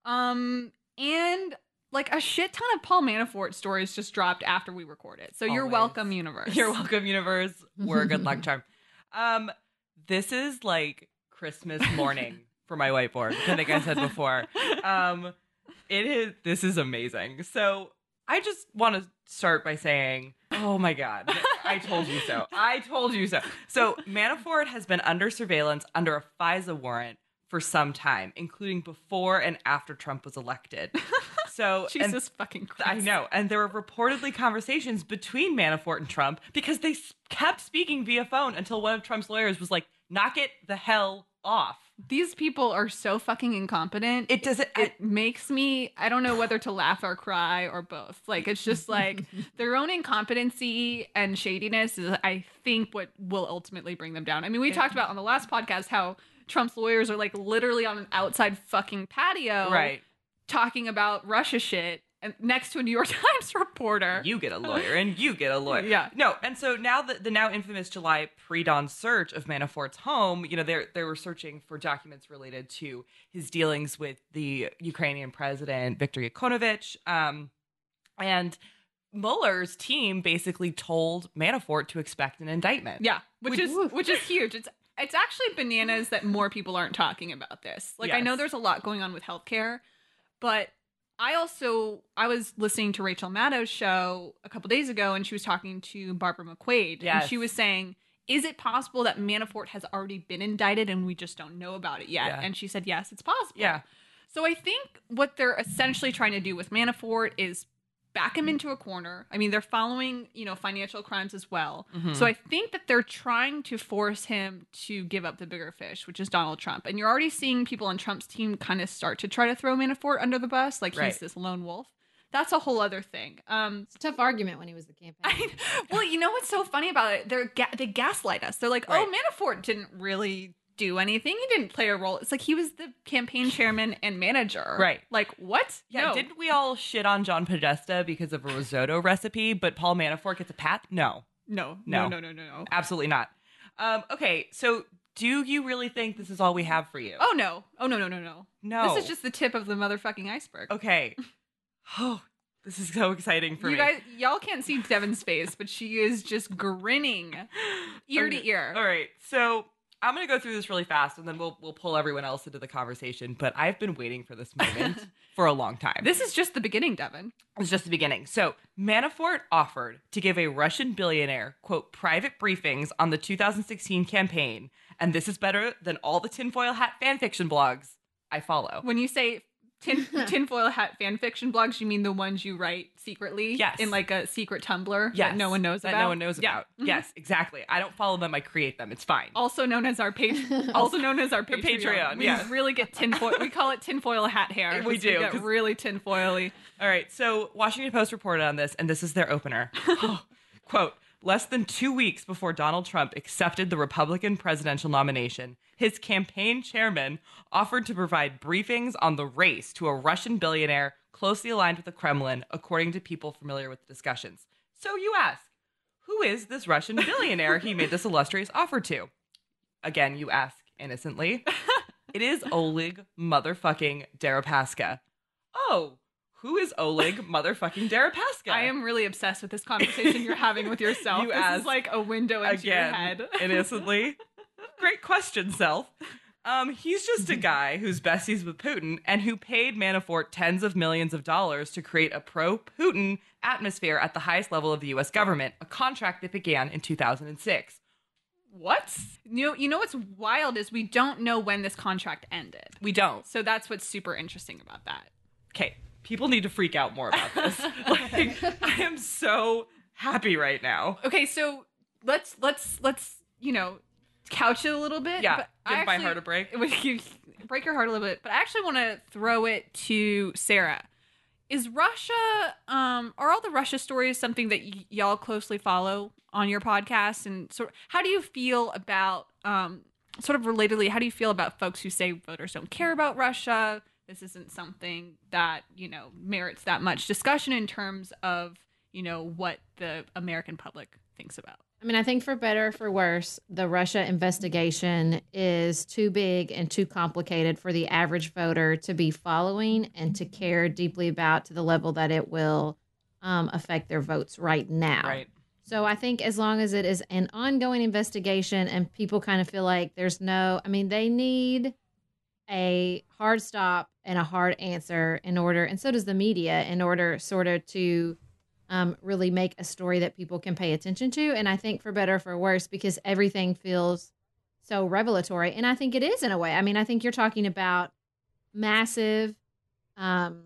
Speaker 2: Um, and like a shit ton of Paul Manafort stories just dropped after we recorded. So you're
Speaker 1: Always.
Speaker 2: welcome, universe.
Speaker 1: You're welcome, universe. We're a good luck charm. Um, this is like Christmas morning for my whiteboard. I think I said before. Um, it is. This is amazing. So I just want to start by saying, oh my God, I told you so. I told you so. So Manafort has been under surveillance under a FISA warrant for some time, including before and after Trump was elected. So and-
Speaker 2: Jesus fucking Christ.
Speaker 1: I know. And there were reportedly conversations between Manafort and Trump because they s- kept speaking via phone until one of Trump's lawyers was like, knock it the hell off.
Speaker 2: These people are so fucking incompetent.
Speaker 1: It doesn't.
Speaker 2: It makes me, I don't know whether to laugh or cry or both. Like, it's just like their own incompetency and shadiness is, I think, what will ultimately bring them down. I mean, we talked about on the last podcast how Trump's lawyers are like literally on an outside fucking patio.
Speaker 1: right.
Speaker 2: Talking about Russia shit and next to a New York Times reporter.
Speaker 1: You get a lawyer and you get a lawyer.
Speaker 2: Yeah.
Speaker 1: No. And so now the, the now infamous July pre-dawn search of Manafort's home, you know, they they were searching for documents related to his dealings with the Ukrainian president, Viktor Yanukovych. Um, and Mueller's team basically told Manafort to expect an indictment.
Speaker 2: Yeah, which
Speaker 1: Which-
Speaker 2: is which is huge. It's it's actually bananas that more people aren't talking about this. Like, I know
Speaker 1: Yes.
Speaker 2: there's a lot going on with healthcare, but I also I was listening to Rachel Maddow's show a couple days ago, and she was talking to Barbara McQuaid,
Speaker 1: Yes.
Speaker 2: and she was saying, "Is it possible that Manafort has already been indicted and we just don't know about it yet?"
Speaker 1: Yeah.
Speaker 2: And she said, "Yes, it's possible."
Speaker 1: Yeah.
Speaker 2: So I think what they're essentially trying to do with Manafort is back him into a corner. I mean, they're following, you know, financial crimes as well.
Speaker 1: Mhm.
Speaker 2: So I think that they're trying to force him to give up the bigger fish, which is Donald Trump. And you're already seeing people on Trump's team kind of start to try to throw Manafort under the bus, like
Speaker 1: Right.
Speaker 2: he's this lone wolf. That's a whole other thing. Um,
Speaker 4: It's a tough argument when he was the campaign.
Speaker 2: I, well, you know what's so funny about it? They're ga- they gaslight us. They're like,
Speaker 1: Right.
Speaker 2: "Oh, Manafort didn't really do anything. He didn't play a role." It's like he was the campaign chairman and manager.
Speaker 1: Right.
Speaker 2: Like, what?
Speaker 1: Yeah,
Speaker 2: No.
Speaker 1: didn't we all shit on John Podesta because of a risotto recipe, but Paul Manafort gets a pat? No,
Speaker 2: No,
Speaker 1: No.
Speaker 2: no, no, no, no, no.
Speaker 1: absolutely not. Um, okay, so do you really think this is all we have for you?
Speaker 2: Oh no. Oh no, no, no, no.
Speaker 1: no.
Speaker 2: This is just the tip of the motherfucking iceberg.
Speaker 1: Okay. Oh, this is so exciting for
Speaker 2: you
Speaker 1: me.
Speaker 2: guys, y'all can't see Devin's face, but she is just grinning ear
Speaker 1: Okay.
Speaker 2: to ear.
Speaker 1: All right, so I'm gonna go through this really fast, and then we'll we'll pull everyone else into the conversation. But I've been waiting for this moment for a long time.
Speaker 2: This is just the beginning, Devin.
Speaker 1: It's just the beginning. So Manafort offered to give a Russian billionaire, quote, private briefings on the two thousand sixteen campaign. And this is better than all the tinfoil hat fan fiction blogs I follow.
Speaker 2: When you say tin tinfoil hat fan fiction blogs, you mean the ones you write secretly?
Speaker 1: Yes.
Speaker 2: In like a secret Tumblr
Speaker 1: Yes.
Speaker 2: that no one knows
Speaker 1: that
Speaker 2: about?
Speaker 1: no one knows
Speaker 2: Yeah.
Speaker 1: about.
Speaker 2: Mhm.
Speaker 1: Yes, exactly. I don't follow them. I create them. It's fine.
Speaker 2: Also known as our page, also known as our Patreon.
Speaker 1: Patreon,
Speaker 2: We
Speaker 1: yes.
Speaker 2: really get tinfoil. We call it tinfoil hat hair.
Speaker 1: We
Speaker 2: 'cause
Speaker 1: do,
Speaker 2: get
Speaker 1: 'cause-
Speaker 2: really tinfoily.
Speaker 1: All right. So Washington Post reported on this, and this is their opener. Quote, Less than two weeks before Donald Trump accepted the Republican presidential nomination, his campaign chairman offered to provide briefings on the race to a Russian billionaire closely aligned with the Kremlin, according to people familiar with the discussions. So you ask, who is this Russian billionaire he made this illustrious offer to? Again, you ask innocently. It is Oleg motherfucking Deripaska. Oh, who is Oleg motherfucking Deripaska?
Speaker 2: I am really obsessed with this conversation you're having with yourself.
Speaker 1: You
Speaker 2: this
Speaker 1: asked
Speaker 2: is like a window into
Speaker 1: again,
Speaker 2: your head.
Speaker 1: Innocently. Great question, self. Um, he's just a guy who's besties with Putin and who paid Manafort tens of millions of dollars to create a pro-Putin atmosphere at the highest level of the U S government, a contract that began in two thousand six.
Speaker 2: What? You know, you know what's wild is we don't know when this contract ended.
Speaker 1: We don't.
Speaker 2: So that's what's super interesting about that.
Speaker 1: Okay, people need to freak out more about this. Like, I am so happy right now.
Speaker 2: Okay, so let's let's let's you know couch it a little bit.
Speaker 1: Yeah,
Speaker 2: but
Speaker 1: give
Speaker 2: I
Speaker 1: my
Speaker 2: actually-
Speaker 1: heart a break.
Speaker 2: it would give- break your heart a little bit, but I actually want to throw it to Sarah. Is Russia, um, are all the Russia stories something that y- y'all closely follow on your podcast? And sort, how do you feel about, um, sort of relatedly, how do you feel about folks who say voters don't care about Russia? This isn't something that, you know, merits that much discussion in terms of, you know, what the American public thinks about.
Speaker 4: I mean, I think for better or for worse, the Russia investigation is too big and too complicated for the average voter to be following and to care deeply about to the level that it will um, affect their votes right now.
Speaker 1: Right.
Speaker 4: So I think as long as it is an ongoing investigation and people kind of feel like there's no, I mean, they need a hard stop and a hard answer in order, and so does the media, in order sort of to Um, really make a story that people can pay attention to. And I think for better or for worse, because everything feels so revelatory. And I think it is in a way. I mean, I think you're talking about massive um,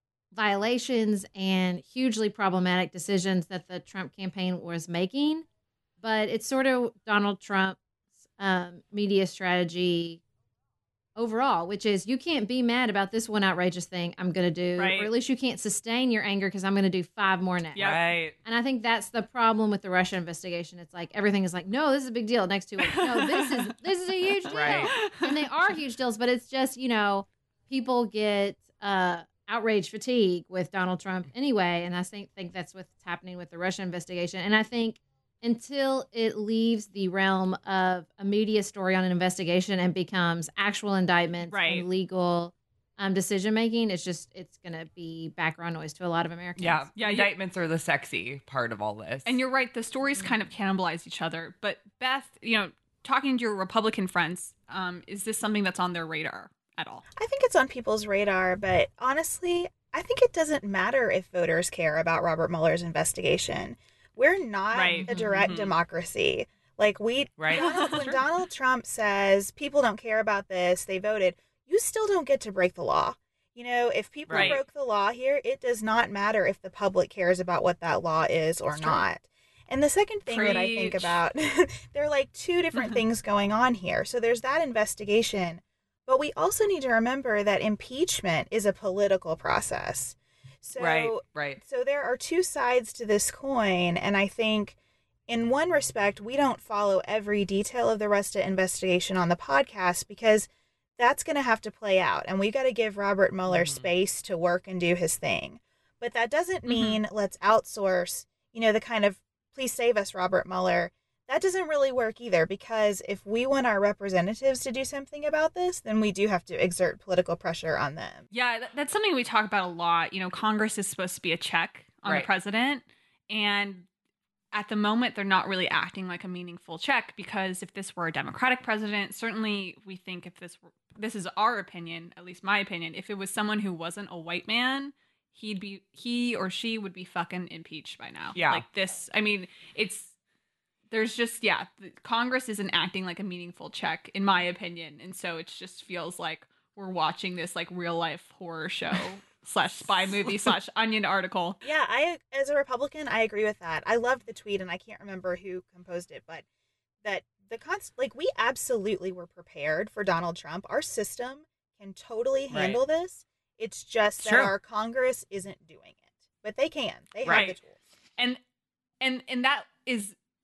Speaker 4: violations and hugely problematic decisions that the Trump campaign was making. But it's sort of Donald Trump's um, media strategy overall, which is you can't be mad about this one outrageous thing I'm going to do,
Speaker 2: Right.
Speaker 4: or at least you can't sustain your anger because I'm going to do five more now.
Speaker 2: Yep.
Speaker 1: Right.
Speaker 4: And I think that's the problem with the Russia investigation. It's like everything is like, no, this is a big deal. Next two weeks, no, this is this is a huge deal,
Speaker 1: Right.
Speaker 4: and they are huge deals. But it's just, you know, people get uh, outrage fatigue with Donald Trump anyway, and I think think that's what's happening with the Russia investigation. And I think until it leaves the realm of a media story on an investigation and becomes actual indictments
Speaker 2: Right.
Speaker 4: and legal um, decision making, it's just it's going to be background noise to a lot of Americans.
Speaker 1: Yeah.
Speaker 2: Yeah, you-
Speaker 1: Indictments are the sexy part of all this.
Speaker 2: And you're right, the stories kind of cannibalize each other. But Beth, you know, talking to your Republican friends, um, is this something that's on their radar at all?
Speaker 3: I think it's on people's radar, but honestly, I think it doesn't matter if voters care about Robert Mueller's investigation. We're not
Speaker 2: Right.
Speaker 3: a direct
Speaker 2: Mhm.
Speaker 3: democracy. Like we,
Speaker 1: Right.
Speaker 3: Donald, when
Speaker 1: Sure.
Speaker 3: Donald Trump says people don't care about this, they voted, you still don't get to break the law. You know, if people
Speaker 1: Right.
Speaker 3: broke the law here, it does not matter if the public cares about what that law is or
Speaker 1: That's true.
Speaker 3: not. And the second thing that I think
Speaker 2: Preach.
Speaker 3: about, there are like two different things going on here. So there's that investigation, but we also need to remember that impeachment is a political process. So,
Speaker 1: right. Right.
Speaker 3: so there are two sides to this coin, and I think in one respect, we don't follow every detail of the Russia investigation on the podcast because that's going to have to play out, and we've got to give Robert Mueller
Speaker 1: Mhm.
Speaker 3: space to work and do his thing. But that doesn't
Speaker 2: Mhm.
Speaker 3: mean let's outsource, you know, the kind of please save us, Robert Mueller. That doesn't really work either, because if we want our representatives to do something about this, then we do have to exert political pressure on them.
Speaker 2: Yeah, that, that's something we talk about a lot. You know, Congress is supposed to be a check on
Speaker 1: Right.
Speaker 2: the president. And at the moment, they're not really acting like a meaningful check, because if this were a Democratic president, certainly we think if this were, this is our opinion, at least my opinion, if it was someone who wasn't a white man, he'd be, he or she would be fucking impeached by now.
Speaker 1: Yeah.
Speaker 2: Like this, I mean, it's, there's just, yeah, the, Congress isn't acting like a meaningful check, in my opinion. And so it just feels like we're watching this like real life horror show slash spy movie slash Onion article.
Speaker 3: Yeah, I as a Republican, I agree with that. I loved the tweet, and I can't remember who composed it, but that the const like we absolutely were prepared for Donald Trump. Our system can totally handle this. It's just that
Speaker 1: True.
Speaker 3: our Congress isn't doing it, but they can. They have
Speaker 2: Right.
Speaker 3: the tools.
Speaker 2: And and and that is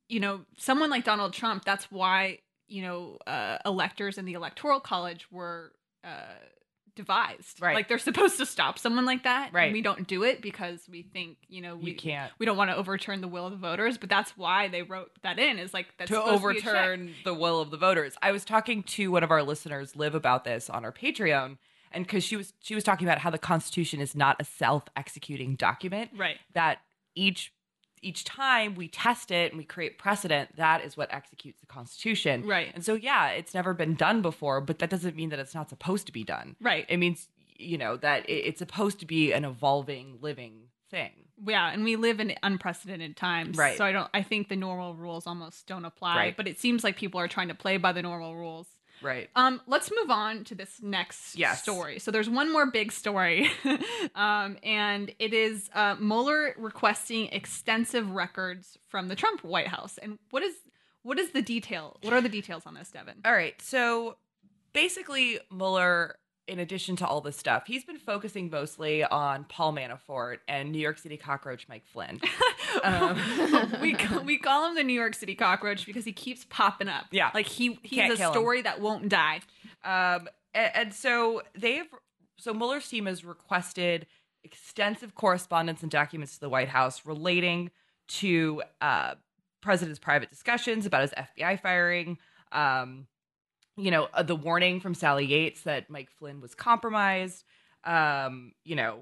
Speaker 2: you know, someone like Donald Trump, that's why, you know, uh, electors in the Electoral College were uh, devised.
Speaker 1: Right.
Speaker 2: Like they're supposed to stop someone like that.
Speaker 1: Right.
Speaker 2: And we don't do it because we think, you know, we
Speaker 1: You can't.
Speaker 2: we don't want to overturn the will of the voters. But that's why they wrote that in, is like that's
Speaker 1: To
Speaker 2: supposed to be a check.
Speaker 1: overturn the will of the voters. I was talking to one of our listeners, Liv, about this on our Patreon, and because she was she was talking about how the Constitution is not a self-executing document.
Speaker 2: Right.
Speaker 1: That each each time we test it and we create precedent, that is what executes the Constitution.
Speaker 2: Right.
Speaker 1: And so, yeah, it's never been done before, but that doesn't mean that it's not supposed to be done.
Speaker 2: Right.
Speaker 1: It means, you know, that it- it's supposed to be an evolving, living thing.
Speaker 2: Yeah, and we live in unprecedented times.
Speaker 1: Right.
Speaker 2: So I don't I think the normal rules almost don't apply.
Speaker 1: Right.
Speaker 2: But it seems like people are trying to play by the normal rules.
Speaker 1: Right.
Speaker 2: Um, let's move on to this next
Speaker 1: Yes.
Speaker 2: story. So there's one more big story, um, and it is uh, Mueller requesting extensive records from the Trump White House. And what is what is the detail? What are the details on this, Devin?
Speaker 1: All right. So basically, Mueller, in addition to all this stuff, he's been focusing mostly on Paul Manafort and New York City cockroach Mike Flynn. Um,
Speaker 2: we ca- we call him the New York City cockroach because he keeps popping up.
Speaker 1: Yeah.
Speaker 2: like he he's
Speaker 1: Can't
Speaker 2: a
Speaker 1: kill him.
Speaker 2: story that won't die.
Speaker 1: Um, and, and so they've so Mueller's team has requested extensive correspondence and documents to the White House relating to uh, president's private discussions about his F B I firing. Um, you know, uh, the warning from Sally Yates that Mike Flynn was compromised. Um, you know,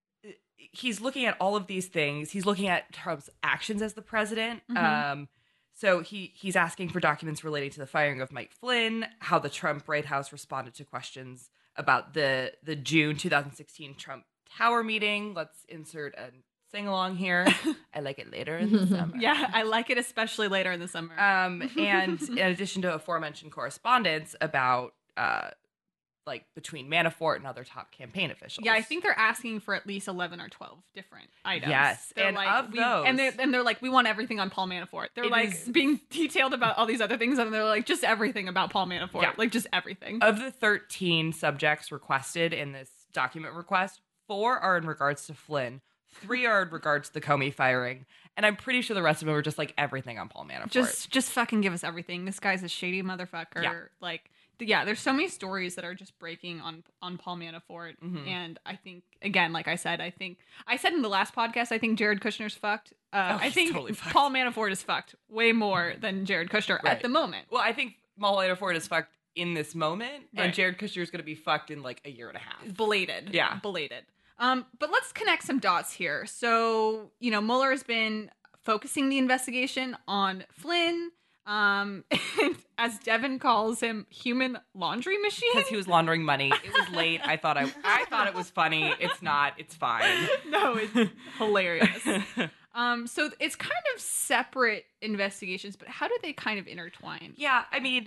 Speaker 1: he's looking at all of these things. He's looking at Trump's actions as the president.
Speaker 2: Mhm.
Speaker 1: Um, so he he's asking for documents relating to the firing of Mike Flynn, how the Trump White House responded to questions about the the June twenty sixteen Trump Tower meeting. Let's insert a sing along here. I like it later in the summer.
Speaker 2: Yeah, I like it especially later in the summer.
Speaker 1: Um, and in addition to aforementioned correspondence about uh, like between Manafort and other top campaign officials.
Speaker 2: Yeah, I think they're asking for at least eleven or twelve different items.
Speaker 1: Yes,
Speaker 2: They're
Speaker 1: and
Speaker 2: like,
Speaker 1: of
Speaker 2: we,
Speaker 1: those-
Speaker 2: and they're and they're like, we want everything on Paul Manafort. They're
Speaker 1: It
Speaker 2: like
Speaker 1: is-
Speaker 2: being detailed about all these other things, and they're like, just everything about Paul Manafort.
Speaker 1: Yeah.
Speaker 2: Like just everything.
Speaker 1: Of the thirteen subjects requested in this document request, four are in regards to Flynn, three are in regards to the Comey firing, and I'm pretty sure the rest of them are just like everything on Paul Manafort.
Speaker 2: Just just fucking give us everything. This guy's a shady motherfucker.
Speaker 1: Yeah.
Speaker 2: Like th- yeah, there's so many stories that are just breaking on on Paul Manafort.
Speaker 1: Mhm.
Speaker 2: And I think again, like I said, I think I said in the last podcast, I think Jared Kushner's fucked. Uh,
Speaker 1: Oh,
Speaker 2: I
Speaker 1: he's
Speaker 2: think
Speaker 1: totally fucked.
Speaker 2: Paul Manafort is fucked way more than Jared Kushner
Speaker 1: Right.
Speaker 2: at the moment.
Speaker 1: well, I think Paul Manafort is fucked in this moment,
Speaker 2: Right.
Speaker 1: and Jared Kushner is going to be fucked in like a year and a half.
Speaker 2: Belated.
Speaker 1: Yeah.
Speaker 2: Belated. Um, but let's connect some dots here. So, you know, Mueller has been focusing the investigation on Flynn, um, and as Devin calls him, human laundry machine.
Speaker 1: Because he was laundering money. It was late. I thought I I thought it was funny. It's not. It's fine.
Speaker 2: No, it's hilarious. Um, so it's kind of separate investigations, but how do they kind of intertwine?
Speaker 1: Yeah, I mean,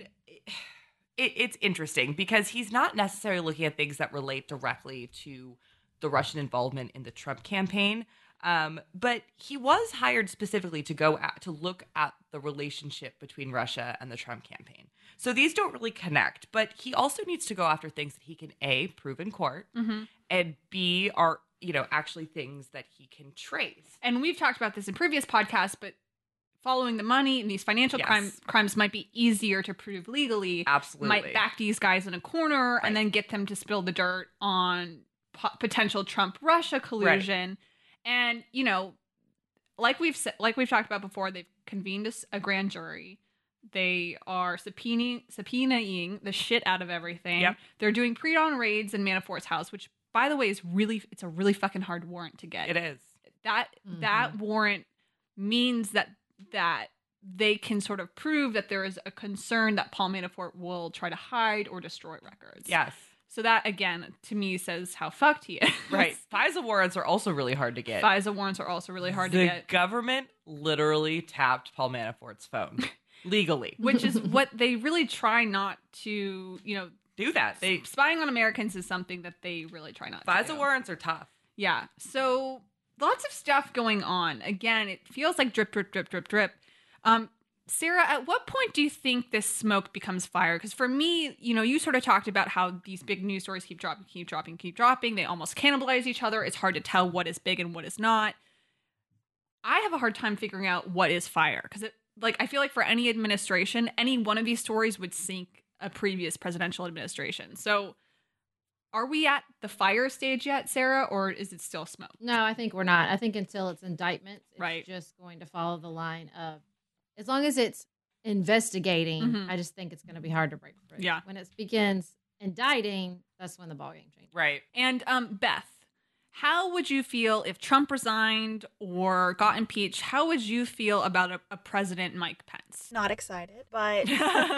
Speaker 1: it, it's interesting because he's not necessarily looking at things that relate directly to the Russian involvement in the Trump campaign, um, but he was hired specifically to go at, to look at the relationship between Russia and the Trump campaign. So these don't really connect, but he also needs to go after things that he can A, prove in court,
Speaker 2: Mm-hmm.
Speaker 1: and B, are, you know, actually things that he can trace.
Speaker 2: And we've talked about this in previous podcasts, but following the money and these financial
Speaker 1: Yes.
Speaker 2: crimes crimes might be easier to prove legally.
Speaker 1: Absolutely.
Speaker 2: Might back these guys in a corner
Speaker 1: Right.
Speaker 2: and then get them to spill the dirt on po- potential Trump-Russia collusion. And, you know, like we've said, like we've talked about before, they've convened a, s- a grand jury. They are subpoenaing, subpoenaing the shit out of everything.
Speaker 1: Yep.
Speaker 2: They're doing pre-dawn raids in Manafort's house, which, by the way, is really, it's a really fucking hard warrant to get.
Speaker 1: It is.
Speaker 2: That
Speaker 4: Mhm.
Speaker 2: that warrant means that that they can sort of prove that there is a concern that Paul Manafort will try to hide or destroy records.
Speaker 1: Yes.
Speaker 2: So that, again, to me says how fucked he is.
Speaker 1: Right. FISA warrants are also really hard to get.
Speaker 2: FISA warrants are also really hard
Speaker 1: the
Speaker 2: to get,
Speaker 1: government literally tapped Paul Manafort's phone legally.
Speaker 2: which is what they really try not to, you know,
Speaker 1: Do that. They
Speaker 2: spying on Americans is something that they really try not to
Speaker 1: FISA
Speaker 2: do.
Speaker 1: warrants are tough.
Speaker 2: Yeah. So lots of stuff going on. Again, it feels like drip, drip, drip, drip, drip. Um, Sarah, at what point do you think this smoke becomes fire? Because for me, you know, you sort of talked about how these big news stories keep dropping, keep dropping, keep dropping. They almost cannibalize each other. It's hard to tell what is big and what is not. I have a hard time figuring out what is fire because like I feel like for any administration, any one of these stories would sink a previous presidential administration. So are we at the fire stage yet, Sarah, or is it still smoke?
Speaker 4: No, I think we're not. I think until it's indictments, it's
Speaker 2: Right.
Speaker 4: just going to follow the line of, as long as it's investigating,
Speaker 2: Mhm.
Speaker 4: I just think it's going to be hard to break through.
Speaker 2: Yeah.
Speaker 4: When it begins indicting, that's when the ballgame changes.
Speaker 1: Right.
Speaker 2: And um, Beth, how would you feel if Trump resigned or got impeached? How would you feel about a, a President Mike Pence?
Speaker 3: Not excited, but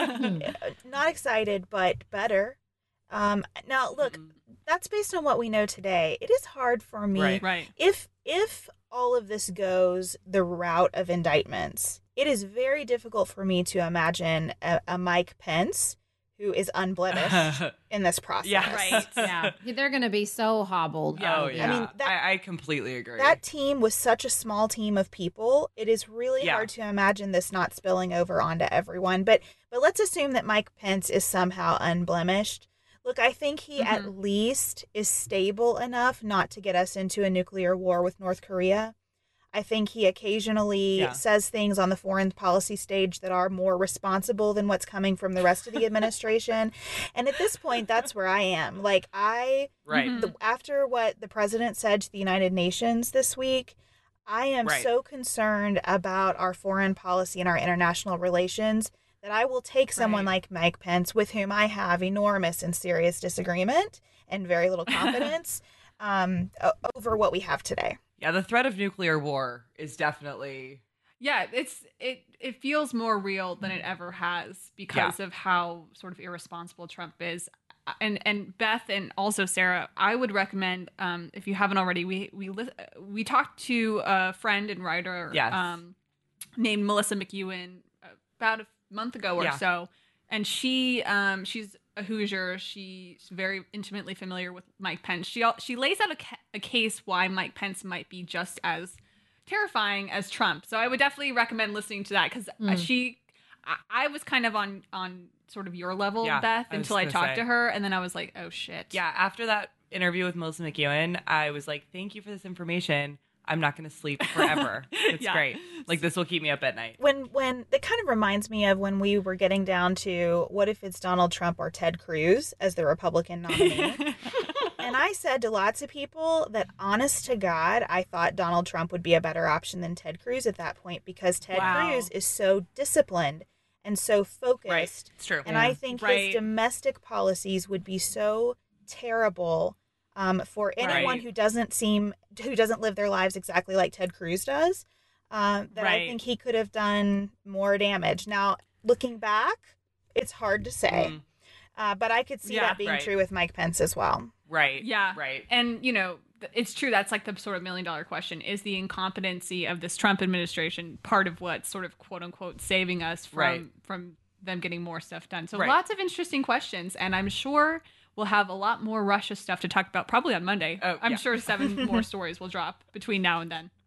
Speaker 3: not excited, but better. Um, now, look,
Speaker 1: Mm.
Speaker 3: that's based on what we know today. It is hard for me
Speaker 1: Right.
Speaker 2: Right.
Speaker 3: if if all of this goes the route of indictments. It is very difficult for me to imagine a, a Mike Pence who is unblemished in this process.
Speaker 1: Yeah.
Speaker 2: Right.
Speaker 4: Yeah. They're going to be so hobbled.
Speaker 1: Oh,
Speaker 4: over
Speaker 1: yeah.
Speaker 3: I mean, that-
Speaker 1: I, I completely agree.
Speaker 3: That team was such a small team of people. It is really
Speaker 1: Yeah.
Speaker 3: hard to imagine this not spilling over onto everyone. But but let's assume that Mike Pence is somehow unblemished. Look, I think he
Speaker 2: Mm-hmm.
Speaker 3: at least is stable enough not to get us into a nuclear war with North Korea. I think he occasionally
Speaker 1: Yeah.
Speaker 3: says things on the foreign policy stage that are more responsible than what's coming from the rest of the administration. And at this point, that's where I am. Like, I,
Speaker 1: right.
Speaker 2: Mhm.
Speaker 3: the, after what the president said to the United Nations this week, I am
Speaker 1: Right.
Speaker 3: so concerned about our foreign policy and our international relations that I will take someone
Speaker 2: Right.
Speaker 3: like Mike Pence, with whom I have enormous and serious disagreement and very little confidence, um, o- over what we have today.
Speaker 1: Yeah, the threat of nuclear war is definitely
Speaker 2: Yeah, it's it it feels more real than it ever has because of how sort of irresponsible Trump is. And and Beth and also Sarah, I would recommend um, if you haven't already, we we li- we talked to a friend and writer
Speaker 1: Yes.
Speaker 2: um, named Melissa McEwen about a month ago or
Speaker 1: Yeah.
Speaker 2: so, and she um, she's a Hoosier. She's very intimately familiar with Mike Pence. She al- she lays out a, ca- a case why Mike Pence might be just as terrifying as Trump. So I would definitely recommend listening to that because
Speaker 4: Mm.
Speaker 2: she, I, I was kind of on on sort of your level,
Speaker 1: Yeah,
Speaker 2: Beth,
Speaker 1: I was
Speaker 2: until I
Speaker 1: gonna
Speaker 2: talked
Speaker 1: say.
Speaker 2: to her, and then I was like, oh shit.
Speaker 1: Yeah, after that interview with Melissa McEwen, I was like, thank you for this information. I'm not going to sleep forever. It's
Speaker 2: Yeah.
Speaker 1: great. Like, this will keep me up at night.
Speaker 3: When when it kind of reminds me of when we were getting down to what if it's Donald Trump or Ted Cruz as the Republican nominee. And I said to lots of people that, honest to God, I thought Donald Trump would be a better option than Ted Cruz at that point because Ted
Speaker 2: Wow.
Speaker 3: Cruz is so disciplined and so focused.
Speaker 1: Right. It's true.
Speaker 3: And
Speaker 4: Yeah.
Speaker 3: I think
Speaker 2: Right.
Speaker 3: his domestic policies would be so terrible um, for anyone
Speaker 1: Right.
Speaker 3: who doesn't seem who doesn't live their lives exactly like Ted Cruz does. Um, that I
Speaker 2: Right.
Speaker 3: think he could have done more damage. Now, looking back, it's hard to say,
Speaker 1: Mm,
Speaker 3: uh, but I could see
Speaker 2: Yeah,
Speaker 3: that being
Speaker 1: right.
Speaker 3: true with Mike Pence as well.
Speaker 1: right.
Speaker 2: Yeah.
Speaker 1: Right.
Speaker 2: And, you know, th- it's true. That's like the sort of million dollar question. Is the incompetency of this Trump administration part of what's sort of quote unquote saving us from,
Speaker 1: Right.
Speaker 2: from them getting more stuff done? So
Speaker 1: Right.
Speaker 2: lots of interesting questions. And I'm sure we'll have a lot more Russia stuff to talk about probably on Monday.
Speaker 1: Oh,
Speaker 2: I'm
Speaker 1: yeah.
Speaker 2: sure seven more stories will drop between now and then.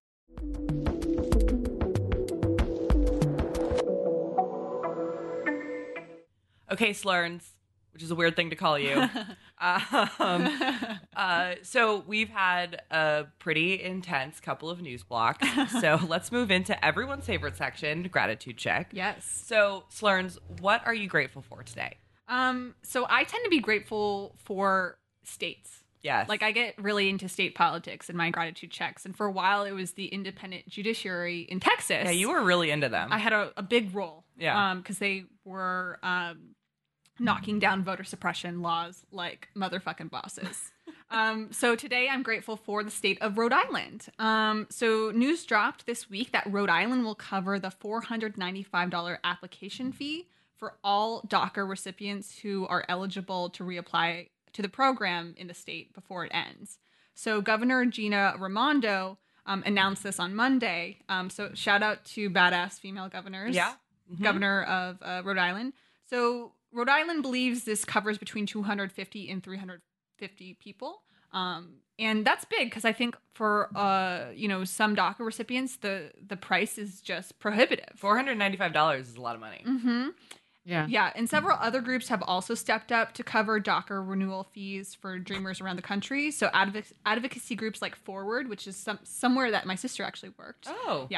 Speaker 1: Okay, Slurns, which is a weird thing to call you. um, uh, so we've had a pretty intense couple of news blocks. So let's move into everyone's favorite section, gratitude check.
Speaker 2: Yes.
Speaker 1: So, Slurns, what are you grateful for today?
Speaker 2: Um, so I tend to be grateful for states.
Speaker 1: Yes.
Speaker 2: Like I get really into state politics in my gratitude checks. And for a while it was the independent judiciary in Texas.
Speaker 1: yeah, you were really into them.
Speaker 2: I had a, a big role.
Speaker 1: Yeah.
Speaker 2: Um, because they were um knocking down voter suppression laws like motherfucking bosses. um, so today I'm grateful for the state of Rhode Island. Um, so news dropped this week that Rhode Island will cover the four hundred ninety-five dollars application fee for all DACA recipients who are eligible to reapply to the program in the state before it ends. So Governor Gina Raimondo um, announced this on Monday. Um, so shout out to badass female governors.
Speaker 1: yeah. Mhm.
Speaker 2: Governor of uh, Rhode Island. So Rhode Island believes this covers between two hundred fifty and three hundred fifty people. Um, and that's big because I think for uh, you know, some DACA recipients, the the price is just prohibitive.
Speaker 1: four hundred ninety-five dollars is a lot of money.
Speaker 2: Mm-hmm.
Speaker 4: Yeah.
Speaker 2: Yeah, and several other groups have also stepped up to cover DACA renewal fees for Dreamers around the country. So advoc- advocacy groups like Forward, which is some somewhere that my sister actually worked.
Speaker 1: Oh.
Speaker 2: Yeah.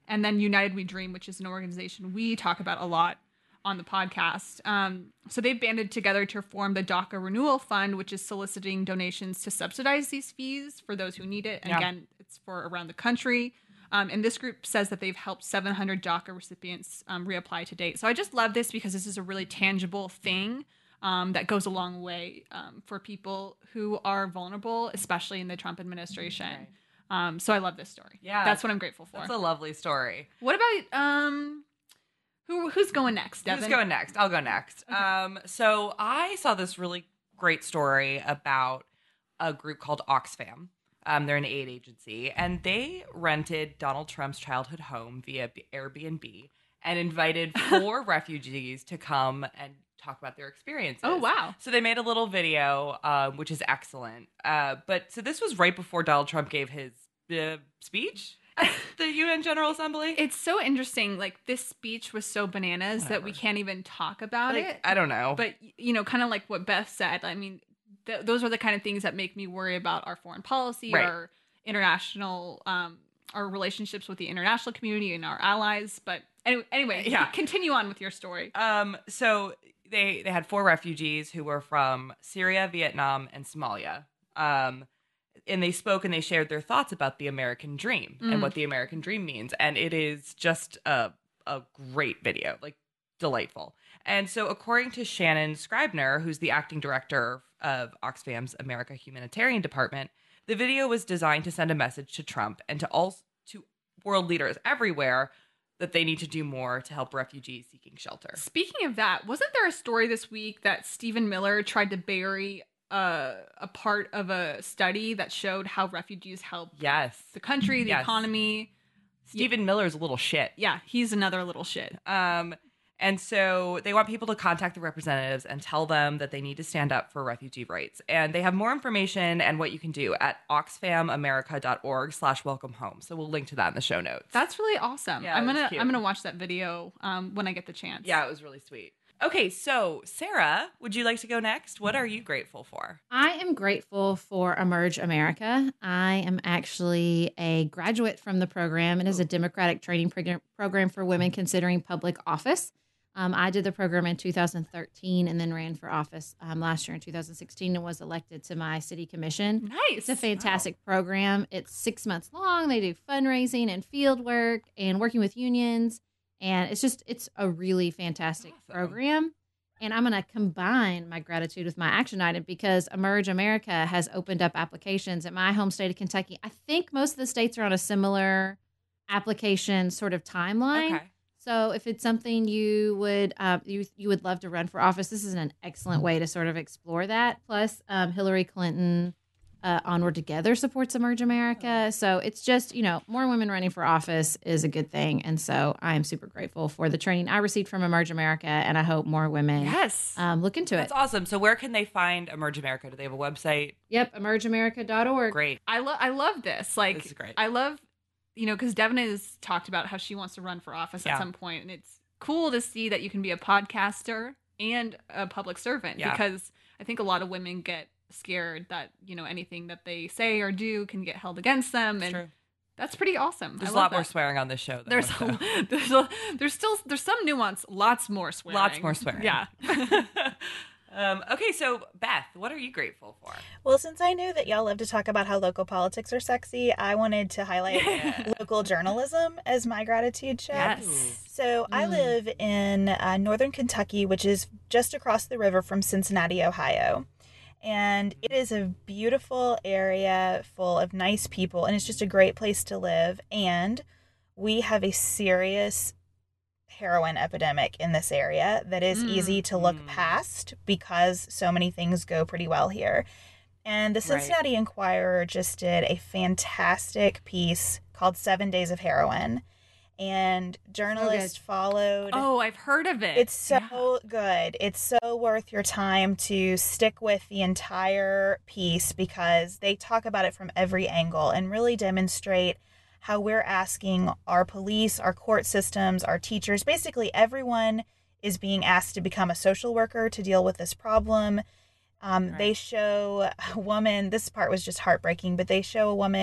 Speaker 2: and then United We Dream, which is an organization we talk about a lot on the podcast. Um, so they've banded together to form the DACA Renewal Fund, which is soliciting donations to subsidize these fees for those who need it. And
Speaker 1: Yeah.
Speaker 2: again, it's for around the country. Um, and this group says that they've helped seven hundred DACA recipients um, reapply to date. So I just love this because this is a really tangible thing um, that goes a long way um, for people who are vulnerable, especially in the Trump administration.
Speaker 1: Right.
Speaker 2: Um, so I love this story.
Speaker 1: Yeah.
Speaker 2: That's what I'm grateful for.
Speaker 1: That's a lovely story.
Speaker 2: What about um, who who's going next, Devin?
Speaker 1: Who's going next? I'll go next.
Speaker 2: Okay.
Speaker 1: Um, so I saw this really great story about a group called Oxfam. Um, they're an aid agency, and they rented Donald Trump's childhood home via B- Airbnb and invited four refugees to come and talk about their experiences.
Speaker 2: Oh, wow.
Speaker 1: So they made a little video, um, which is excellent. Uh, but so this was right before Donald Trump gave his uh, speech at the U N General Assembly.
Speaker 2: It's so interesting. Like, this speech was so bananas that we
Speaker 1: Whatever.
Speaker 2: can't even talk about
Speaker 1: Like,
Speaker 2: it.
Speaker 1: I don't know.
Speaker 2: But, you know, kind of like what Beth said, I mean, th- those are the kind of things that make me worry about our foreign policy,
Speaker 1: Right.
Speaker 2: our international, um, our relationships with the international community and our allies. But anyway, anyway
Speaker 1: Yeah.
Speaker 2: continue on with your story.
Speaker 1: Um, so they they had four refugees who were from Syria, Vietnam, and Somalia. Um, and they spoke and they shared their thoughts about the American dream
Speaker 2: Mm.
Speaker 1: and what the American dream means. And it is just a a great video, like delightful. And so, according to Shannon Scribner, who's the acting director of Oxfam's America Humanitarian Department, the video was designed to send a message to Trump and to all to world leaders everywhere that they need to do more to help refugees seeking shelter.
Speaker 2: Speaking of that, wasn't there a story this week that Stephen Miller tried to bury uh, a part of a study that showed how refugees help
Speaker 1: Yes.
Speaker 2: the country, the
Speaker 1: Yes.
Speaker 2: economy?
Speaker 1: Stephen Miller's a little shit.
Speaker 2: Yeah, he's another little shit.
Speaker 1: Um, and so they want people to contact the representatives and tell them that they need to stand up for refugee rights. And they have more information and what you can do at oxfamamerica.org slash welcome home. So we'll link to that in the show notes.
Speaker 2: That's really awesome.
Speaker 1: Yeah,
Speaker 2: I'm
Speaker 1: it was
Speaker 2: gonna
Speaker 1: cute.
Speaker 2: I'm gonna watch that video um, when I get the chance.
Speaker 1: Yeah, it was really sweet. Okay, so Sarah, would you like to go next? What are you grateful for?
Speaker 4: I am grateful for Emerge America. I am actually a graduate from the program. It is a Democratic training prog- program for women considering public office. Um, I did the program in two thousand thirteen and then ran for office um, last year in two thousand sixteen and was elected to my city commission.
Speaker 2: Nice.
Speaker 4: It's a fantastic program. It's six months long. They do fundraising and field work and working with unions. And it's just, it's a really fantastic
Speaker 1: Awesome.
Speaker 4: program. And I'm going to combine my gratitude with my action item because Emerge America has opened up applications at my home state of Kentucky. I think most of the states are on a similar application sort of timeline.
Speaker 1: Okay.
Speaker 4: So if it's something you would uh, you you would love to run for office, this is an excellent way to sort of explore that. Plus, um, Hillary Clinton, uh, Onward Together supports Emerge America. So it's just, you know, more women running for office is a good thing. And so I am super grateful for the training I received from Emerge America, and I hope more women
Speaker 2: Yes.
Speaker 4: um, look into
Speaker 1: That's
Speaker 4: it.
Speaker 1: awesome. So where can they find Emerge America? Do they have a website?
Speaker 4: Yep, emerge america dot org.
Speaker 1: Great.
Speaker 2: I love I love this. Like,
Speaker 1: This is great.
Speaker 2: I love, you know, because Devin has talked about how she wants to run for office
Speaker 1: Yeah.
Speaker 2: at some point, and it's cool to see that you can be a podcaster and a public servant.
Speaker 1: Yeah.
Speaker 2: Because I think a lot of women get scared that, you know, anything that they say or do can get held against them,
Speaker 1: That's
Speaker 2: and
Speaker 1: true.
Speaker 2: that's pretty awesome.
Speaker 1: There's
Speaker 2: I
Speaker 1: a
Speaker 2: love
Speaker 1: lot more
Speaker 2: that.
Speaker 1: swearing on this show. Than
Speaker 2: There's
Speaker 1: most shows.
Speaker 2: a, there's a, there's still there's some nuance, lots more swearing.
Speaker 1: Lots more swearing.
Speaker 2: Yeah.
Speaker 1: um, okay, so Beth, what are you grateful for?
Speaker 3: Well, since I knew that y'all love to talk about how local politics are sexy, I wanted to highlight
Speaker 1: Yeah.
Speaker 3: local journalism as my gratitude check.
Speaker 2: Yes.
Speaker 3: So I
Speaker 4: Mm.
Speaker 3: live in uh, northern Kentucky, which is just across the river from Cincinnati, Ohio. And it is a beautiful area full of nice people, and it's just a great place to live. And we have a serious heroin epidemic in this area that is
Speaker 2: Mm.
Speaker 3: easy to look
Speaker 1: Mm.
Speaker 3: past because so many things go pretty well here. And the
Speaker 1: Right.
Speaker 3: Cincinnati Enquirer just did a fantastic piece called Seven Days of Heroin. And journalists followed.
Speaker 2: Oh, I've heard of it.
Speaker 3: It's so
Speaker 2: Yeah.
Speaker 3: good. It's so worth your time to stick with the entire piece because they talk about it from every angle and really demonstrate how we're asking our police, our court systems, our teachers, basically everyone is being asked to become a social worker to deal with this problem. Um,
Speaker 1: Right.
Speaker 3: They show a woman, this part was just heartbreaking, but they show a woman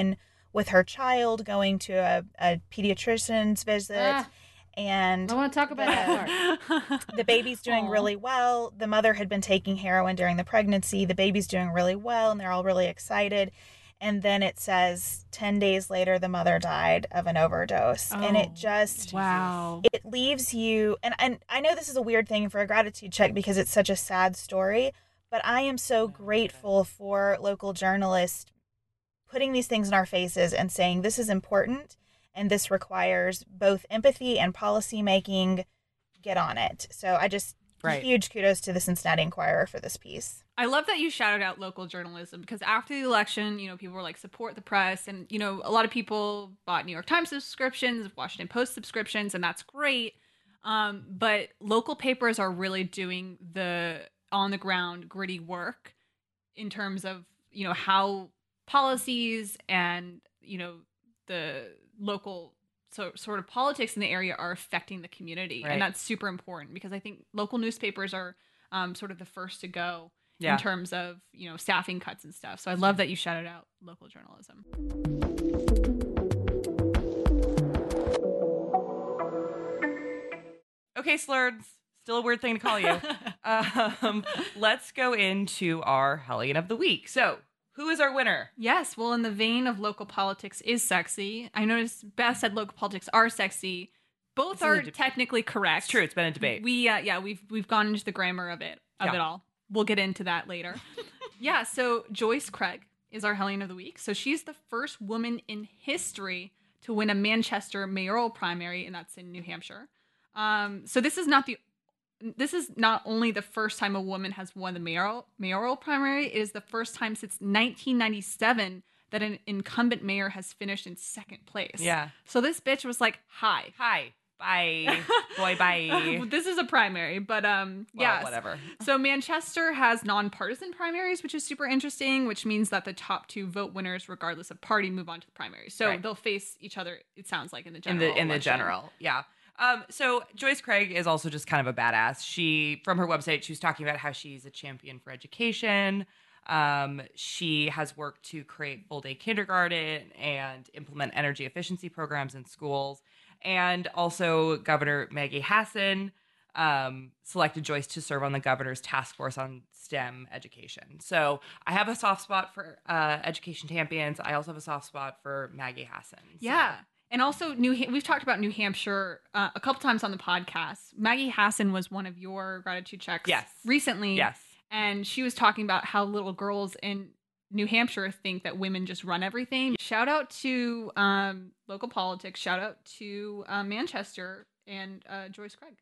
Speaker 3: with her child going to a, a pediatrician's visit.
Speaker 4: Ah,
Speaker 3: And
Speaker 4: I want to talk about that part.
Speaker 3: the baby's doing
Speaker 2: Aw.
Speaker 3: really well. The mother had been taking heroin during the pregnancy. The baby's doing really well, and they're all really excited. And then it says ten days later, the mother died of an overdose. And
Speaker 2: Oh,
Speaker 3: it just,
Speaker 2: Wow.
Speaker 3: it leaves you, and, and I know this is a weird thing for a gratitude check because it's such a sad story, but I am so grateful for local journalists putting these things in our faces and saying this is important and this requires both empathy and policy making. Get on it. So I just,
Speaker 1: Right.
Speaker 3: huge kudos to the Cincinnati Enquirer for this piece.
Speaker 2: I love that you shouted out local journalism because after the election, you know, people were like, support the press. And, you know, a lot of people bought New York Times subscriptions, Washington Post subscriptions, and that's great. Um, but local papers are really doing the on the ground gritty work in terms of, you know, how policies and, you know, the local so sort of politics in the area are affecting the community.
Speaker 1: Right.
Speaker 2: And that's super important because I think local newspapers are um, sort of the first to go
Speaker 1: Yeah.
Speaker 2: in terms of, you know, staffing cuts and stuff. So I love that you shouted out local journalism.
Speaker 1: Okay, Slurds. Still a weird thing to call you. um, let's go into our Hellion of the Week. So, who is our winner?
Speaker 2: Yes, well, in the vein of local politics is sexy. I noticed Beth said local politics are sexy. Both
Speaker 1: This is
Speaker 2: are
Speaker 1: a deb-
Speaker 2: technically correct.
Speaker 1: It's true. It's been a debate.
Speaker 2: We uh, yeah, we've we've gone into the grammar of it of
Speaker 1: Yeah.
Speaker 2: it all. We'll get into that later. Yeah, so Joyce Craig is our Hellion of the Week. So she's the first woman in history to win a Manchester mayoral primary, and that's in New Hampshire. Um, so this is not the this is not only the first time a woman has won the mayoral mayoral primary, it is the first time since nineteen ninety-seven that an incumbent mayor has finished in second place.
Speaker 1: Yeah.
Speaker 2: So this bitch was like, "Hi,
Speaker 1: Hi. Bye. Boy, bye.
Speaker 2: this is a primary," but um,
Speaker 1: Well,
Speaker 2: yeah,
Speaker 1: whatever.
Speaker 2: So Manchester has nonpartisan primaries, which is super interesting, which means that the top two vote winners, regardless of party, move on to the primaries. So
Speaker 1: Right.
Speaker 2: they'll face each other, it sounds like, in the
Speaker 1: In
Speaker 2: general
Speaker 1: the in the
Speaker 2: election.
Speaker 1: general, yeah. Um, so Joyce Craig is also just kind of a badass. She, from her website, she was talking about how she's a champion for education. Um, she has worked to create full day kindergarten and implement energy efficiency programs in schools. And also Governor Maggie Hassan um, selected Joyce to serve on the governor's task force on STEM education. So I have a soft spot for uh, education champions. I also have a soft spot for Maggie Hassan. So-
Speaker 2: Yeah. And also, New Ha- we've talked about New Hampshire uh, a couple times on the podcast. Maggie Hassan was one of your gratitude checks
Speaker 1: Yes.
Speaker 2: recently.
Speaker 1: Yes.
Speaker 2: And she was talking about how little girls in New Hampshire think that women just run everything. Shout out to um, local politics. Shout out to uh, Manchester and uh, Joyce Craig.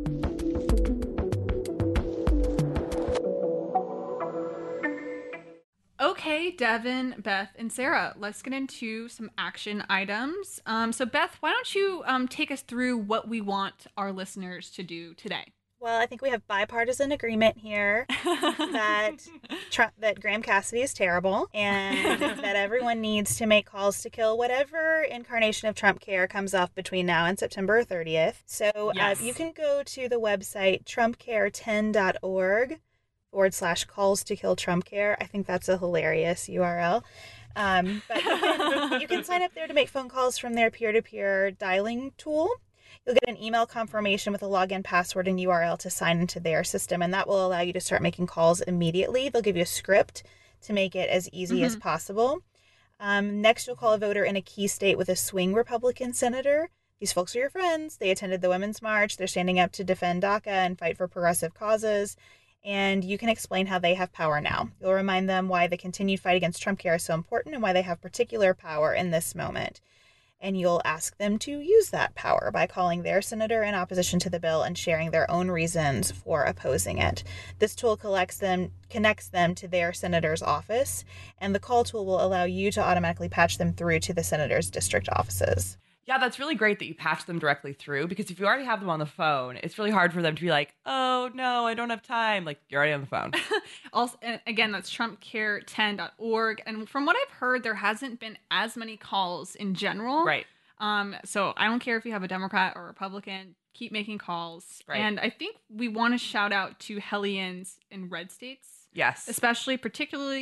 Speaker 2: Okay, Devin, Beth, and Sarah, let's get into some action items. Um, so, Beth, why don't you um, take us through what we want our listeners to do today?
Speaker 3: Well, I think we have bipartisan agreement here that Trump, that Graham Cassidy is terrible, and that everyone needs to make calls to kill whatever incarnation of Trump care comes off between now and September thirtieth. So
Speaker 1: Yes.
Speaker 3: uh, you can go to the website trump care ten dot org forward slash calls to kill Trump care. I think that's a hilarious U R L. Um, but you can, you can sign up there to make phone calls from their peer-to-peer dialing tool. You'll get an email confirmation with a login password and U R L to sign into their system, and that will allow you to start making calls immediately. They'll give you a script to make it as easy as possible. Um, next, you'll call a voter in a key state with a swing Republican senator. These folks are your friends. They attended the Women's March. They're standing up to defend DACA and fight for progressive causes. And you can explain how they have power now. You'll remind them why the continued fight against Trump care is so important and why they have particular power in this moment. And you'll ask them to use that power by calling their senator in opposition to the bill and sharing their own reasons for opposing it. This tool collects them, connects them to their senator's office, and the call tool will allow you to automatically patch them through to the senator's district offices.
Speaker 1: Yeah, that's really great that you patch them directly through, because if you already have them on the phone, it's really hard for them to be like, oh, no, I don't have time. Like, you're already on the phone.
Speaker 2: Also, and again, that's trump care ten dot org. And from what I've heard, there hasn't been as many calls in general.
Speaker 1: Right.
Speaker 2: Um, so I don't care if you have a Democrat or Republican, keep making calls.
Speaker 1: Right.
Speaker 2: And I think we want to shout out to Hellions in red states,
Speaker 1: Yes.
Speaker 2: especially particularly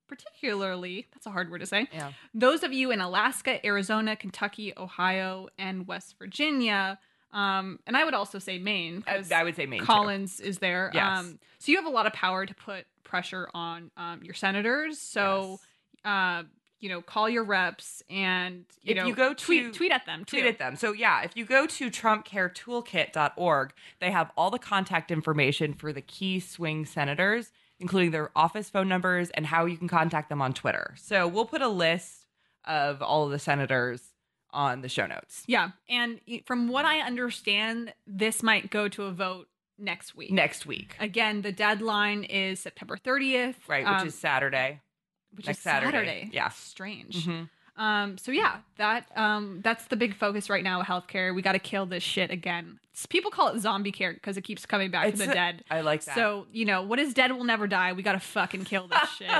Speaker 2: particularly, that's a hard word to say,
Speaker 1: Yeah.
Speaker 2: those of you in Alaska, Arizona, Kentucky, Ohio, and West Virginia. Um, and I would also say Maine.
Speaker 1: I,
Speaker 2: 'cause
Speaker 1: I would say Maine, too.
Speaker 2: Collins is there.
Speaker 1: Yes.
Speaker 2: Um, so you have a lot of power to put pressure on um, your senators. So, uh, you know, call your reps and, you
Speaker 1: If
Speaker 2: know,
Speaker 1: you go
Speaker 2: tweet,
Speaker 1: to-
Speaker 2: tweet at them, too.
Speaker 1: Tweet at them. So yeah, if you go to trump care toolkit dot org, they have all the contact information for the key swing senators, including their office phone numbers and how you can contact them on Twitter. So we'll put a list of all of the senators on the show notes.
Speaker 2: Yeah. And from what I understand, this might go to a vote next week.
Speaker 1: Next week.
Speaker 2: Again, the deadline is September thirtieth.
Speaker 1: Right, which
Speaker 2: um,
Speaker 1: is Saturday.
Speaker 2: which
Speaker 1: next
Speaker 2: is
Speaker 1: Saturday.
Speaker 2: Saturday.
Speaker 1: Yeah.
Speaker 2: Strange.
Speaker 1: Mhm.
Speaker 2: Um, so yeah, that um, that's the big focus right now with healthcare. We got to kill this shit again. It's- people call it zombie care because it keeps coming back
Speaker 1: It's
Speaker 2: to the
Speaker 1: a-
Speaker 2: dead.
Speaker 1: I like that.
Speaker 2: So, you know, what is dead will never die. We got to fucking kill this shit.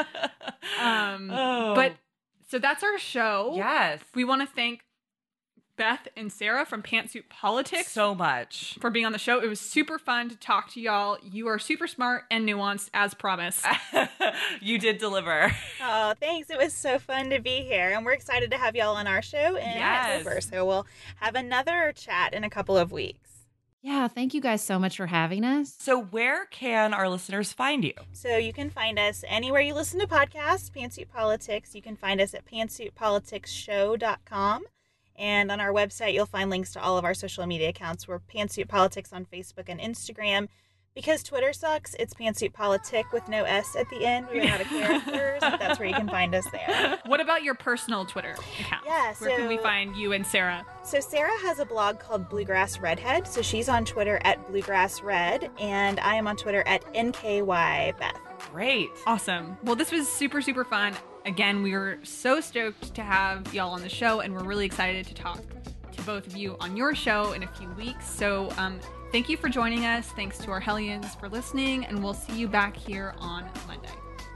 Speaker 2: Um,
Speaker 1: Oh.
Speaker 2: But so that's our show.
Speaker 1: yes.
Speaker 2: We want to thank Beth and Sarah from Pantsuit Politics
Speaker 1: So much.
Speaker 2: for being on the show. It was super fun to talk to y'all. You are super smart and nuanced as promised.
Speaker 1: You did deliver.
Speaker 3: Oh, thanks. It was so fun to be here. And we're excited to have y'all on our show in
Speaker 1: Yes.
Speaker 3: October. So we'll have another chat in a couple of weeks.
Speaker 4: Yeah, thank you guys so much for having us.
Speaker 1: So where can our listeners find you?
Speaker 3: So you can find us anywhere you listen to podcasts, Pantsuit Politics. You can find us at pantsuit politics show dot com. And on our website, you'll find links to all of our social media accounts. We're Pantsuit Politics on Facebook and Instagram. Because Twitter sucks, it's Pantsuit Politic with no S at the end. We ran out of characters, but that's where you can find us there.
Speaker 2: What about your personal Twitter account?
Speaker 3: Yeah,
Speaker 2: Where can we
Speaker 3: so-
Speaker 2: find you and Sarah?
Speaker 3: So Sarah has a blog called Bluegrass Redhead. So she's on Twitter at Bluegrass Red, and I am on Twitter at N K Y Beth.
Speaker 1: Great.
Speaker 2: Awesome. Well, this was super, super fun. Again, we were so stoked to have y'all on the show, and we're really excited to talk to both of you on your show in a few weeks. So um, thank you for joining us. Thanks to our Hellions for listening, and we'll see you back here on Monday.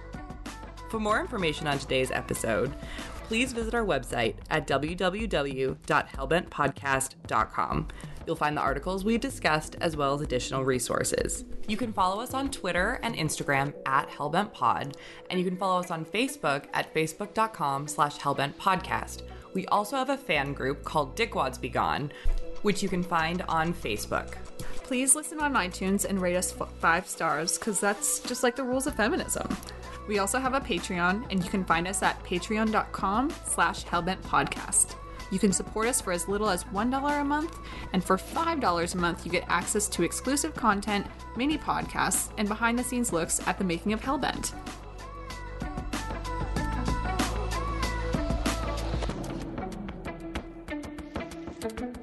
Speaker 1: For more information on today's episode, please visit our website at w w w dot hellbent podcast dot com. You'll find the articles we discussed as well as additional resources. You can follow us on Twitter and Instagram at hellbentpod, and you can follow us on Facebook at facebook dot com slash hellbentpodcast. We also have a fan group called Dickwads Be Gone, which you can find on Facebook.
Speaker 2: Please listen on iTunes and rate us f- five stars, because that's just like the rules of feminism. We also have a Patreon, and you can find us at patreon dot com slash hellbentpodcast. You can support us for as little as one dollar a month, and for five dollars a month, you get access to exclusive content, mini podcasts, and behind-the-scenes looks at the making of Hellbent.
Speaker 3: Thank you.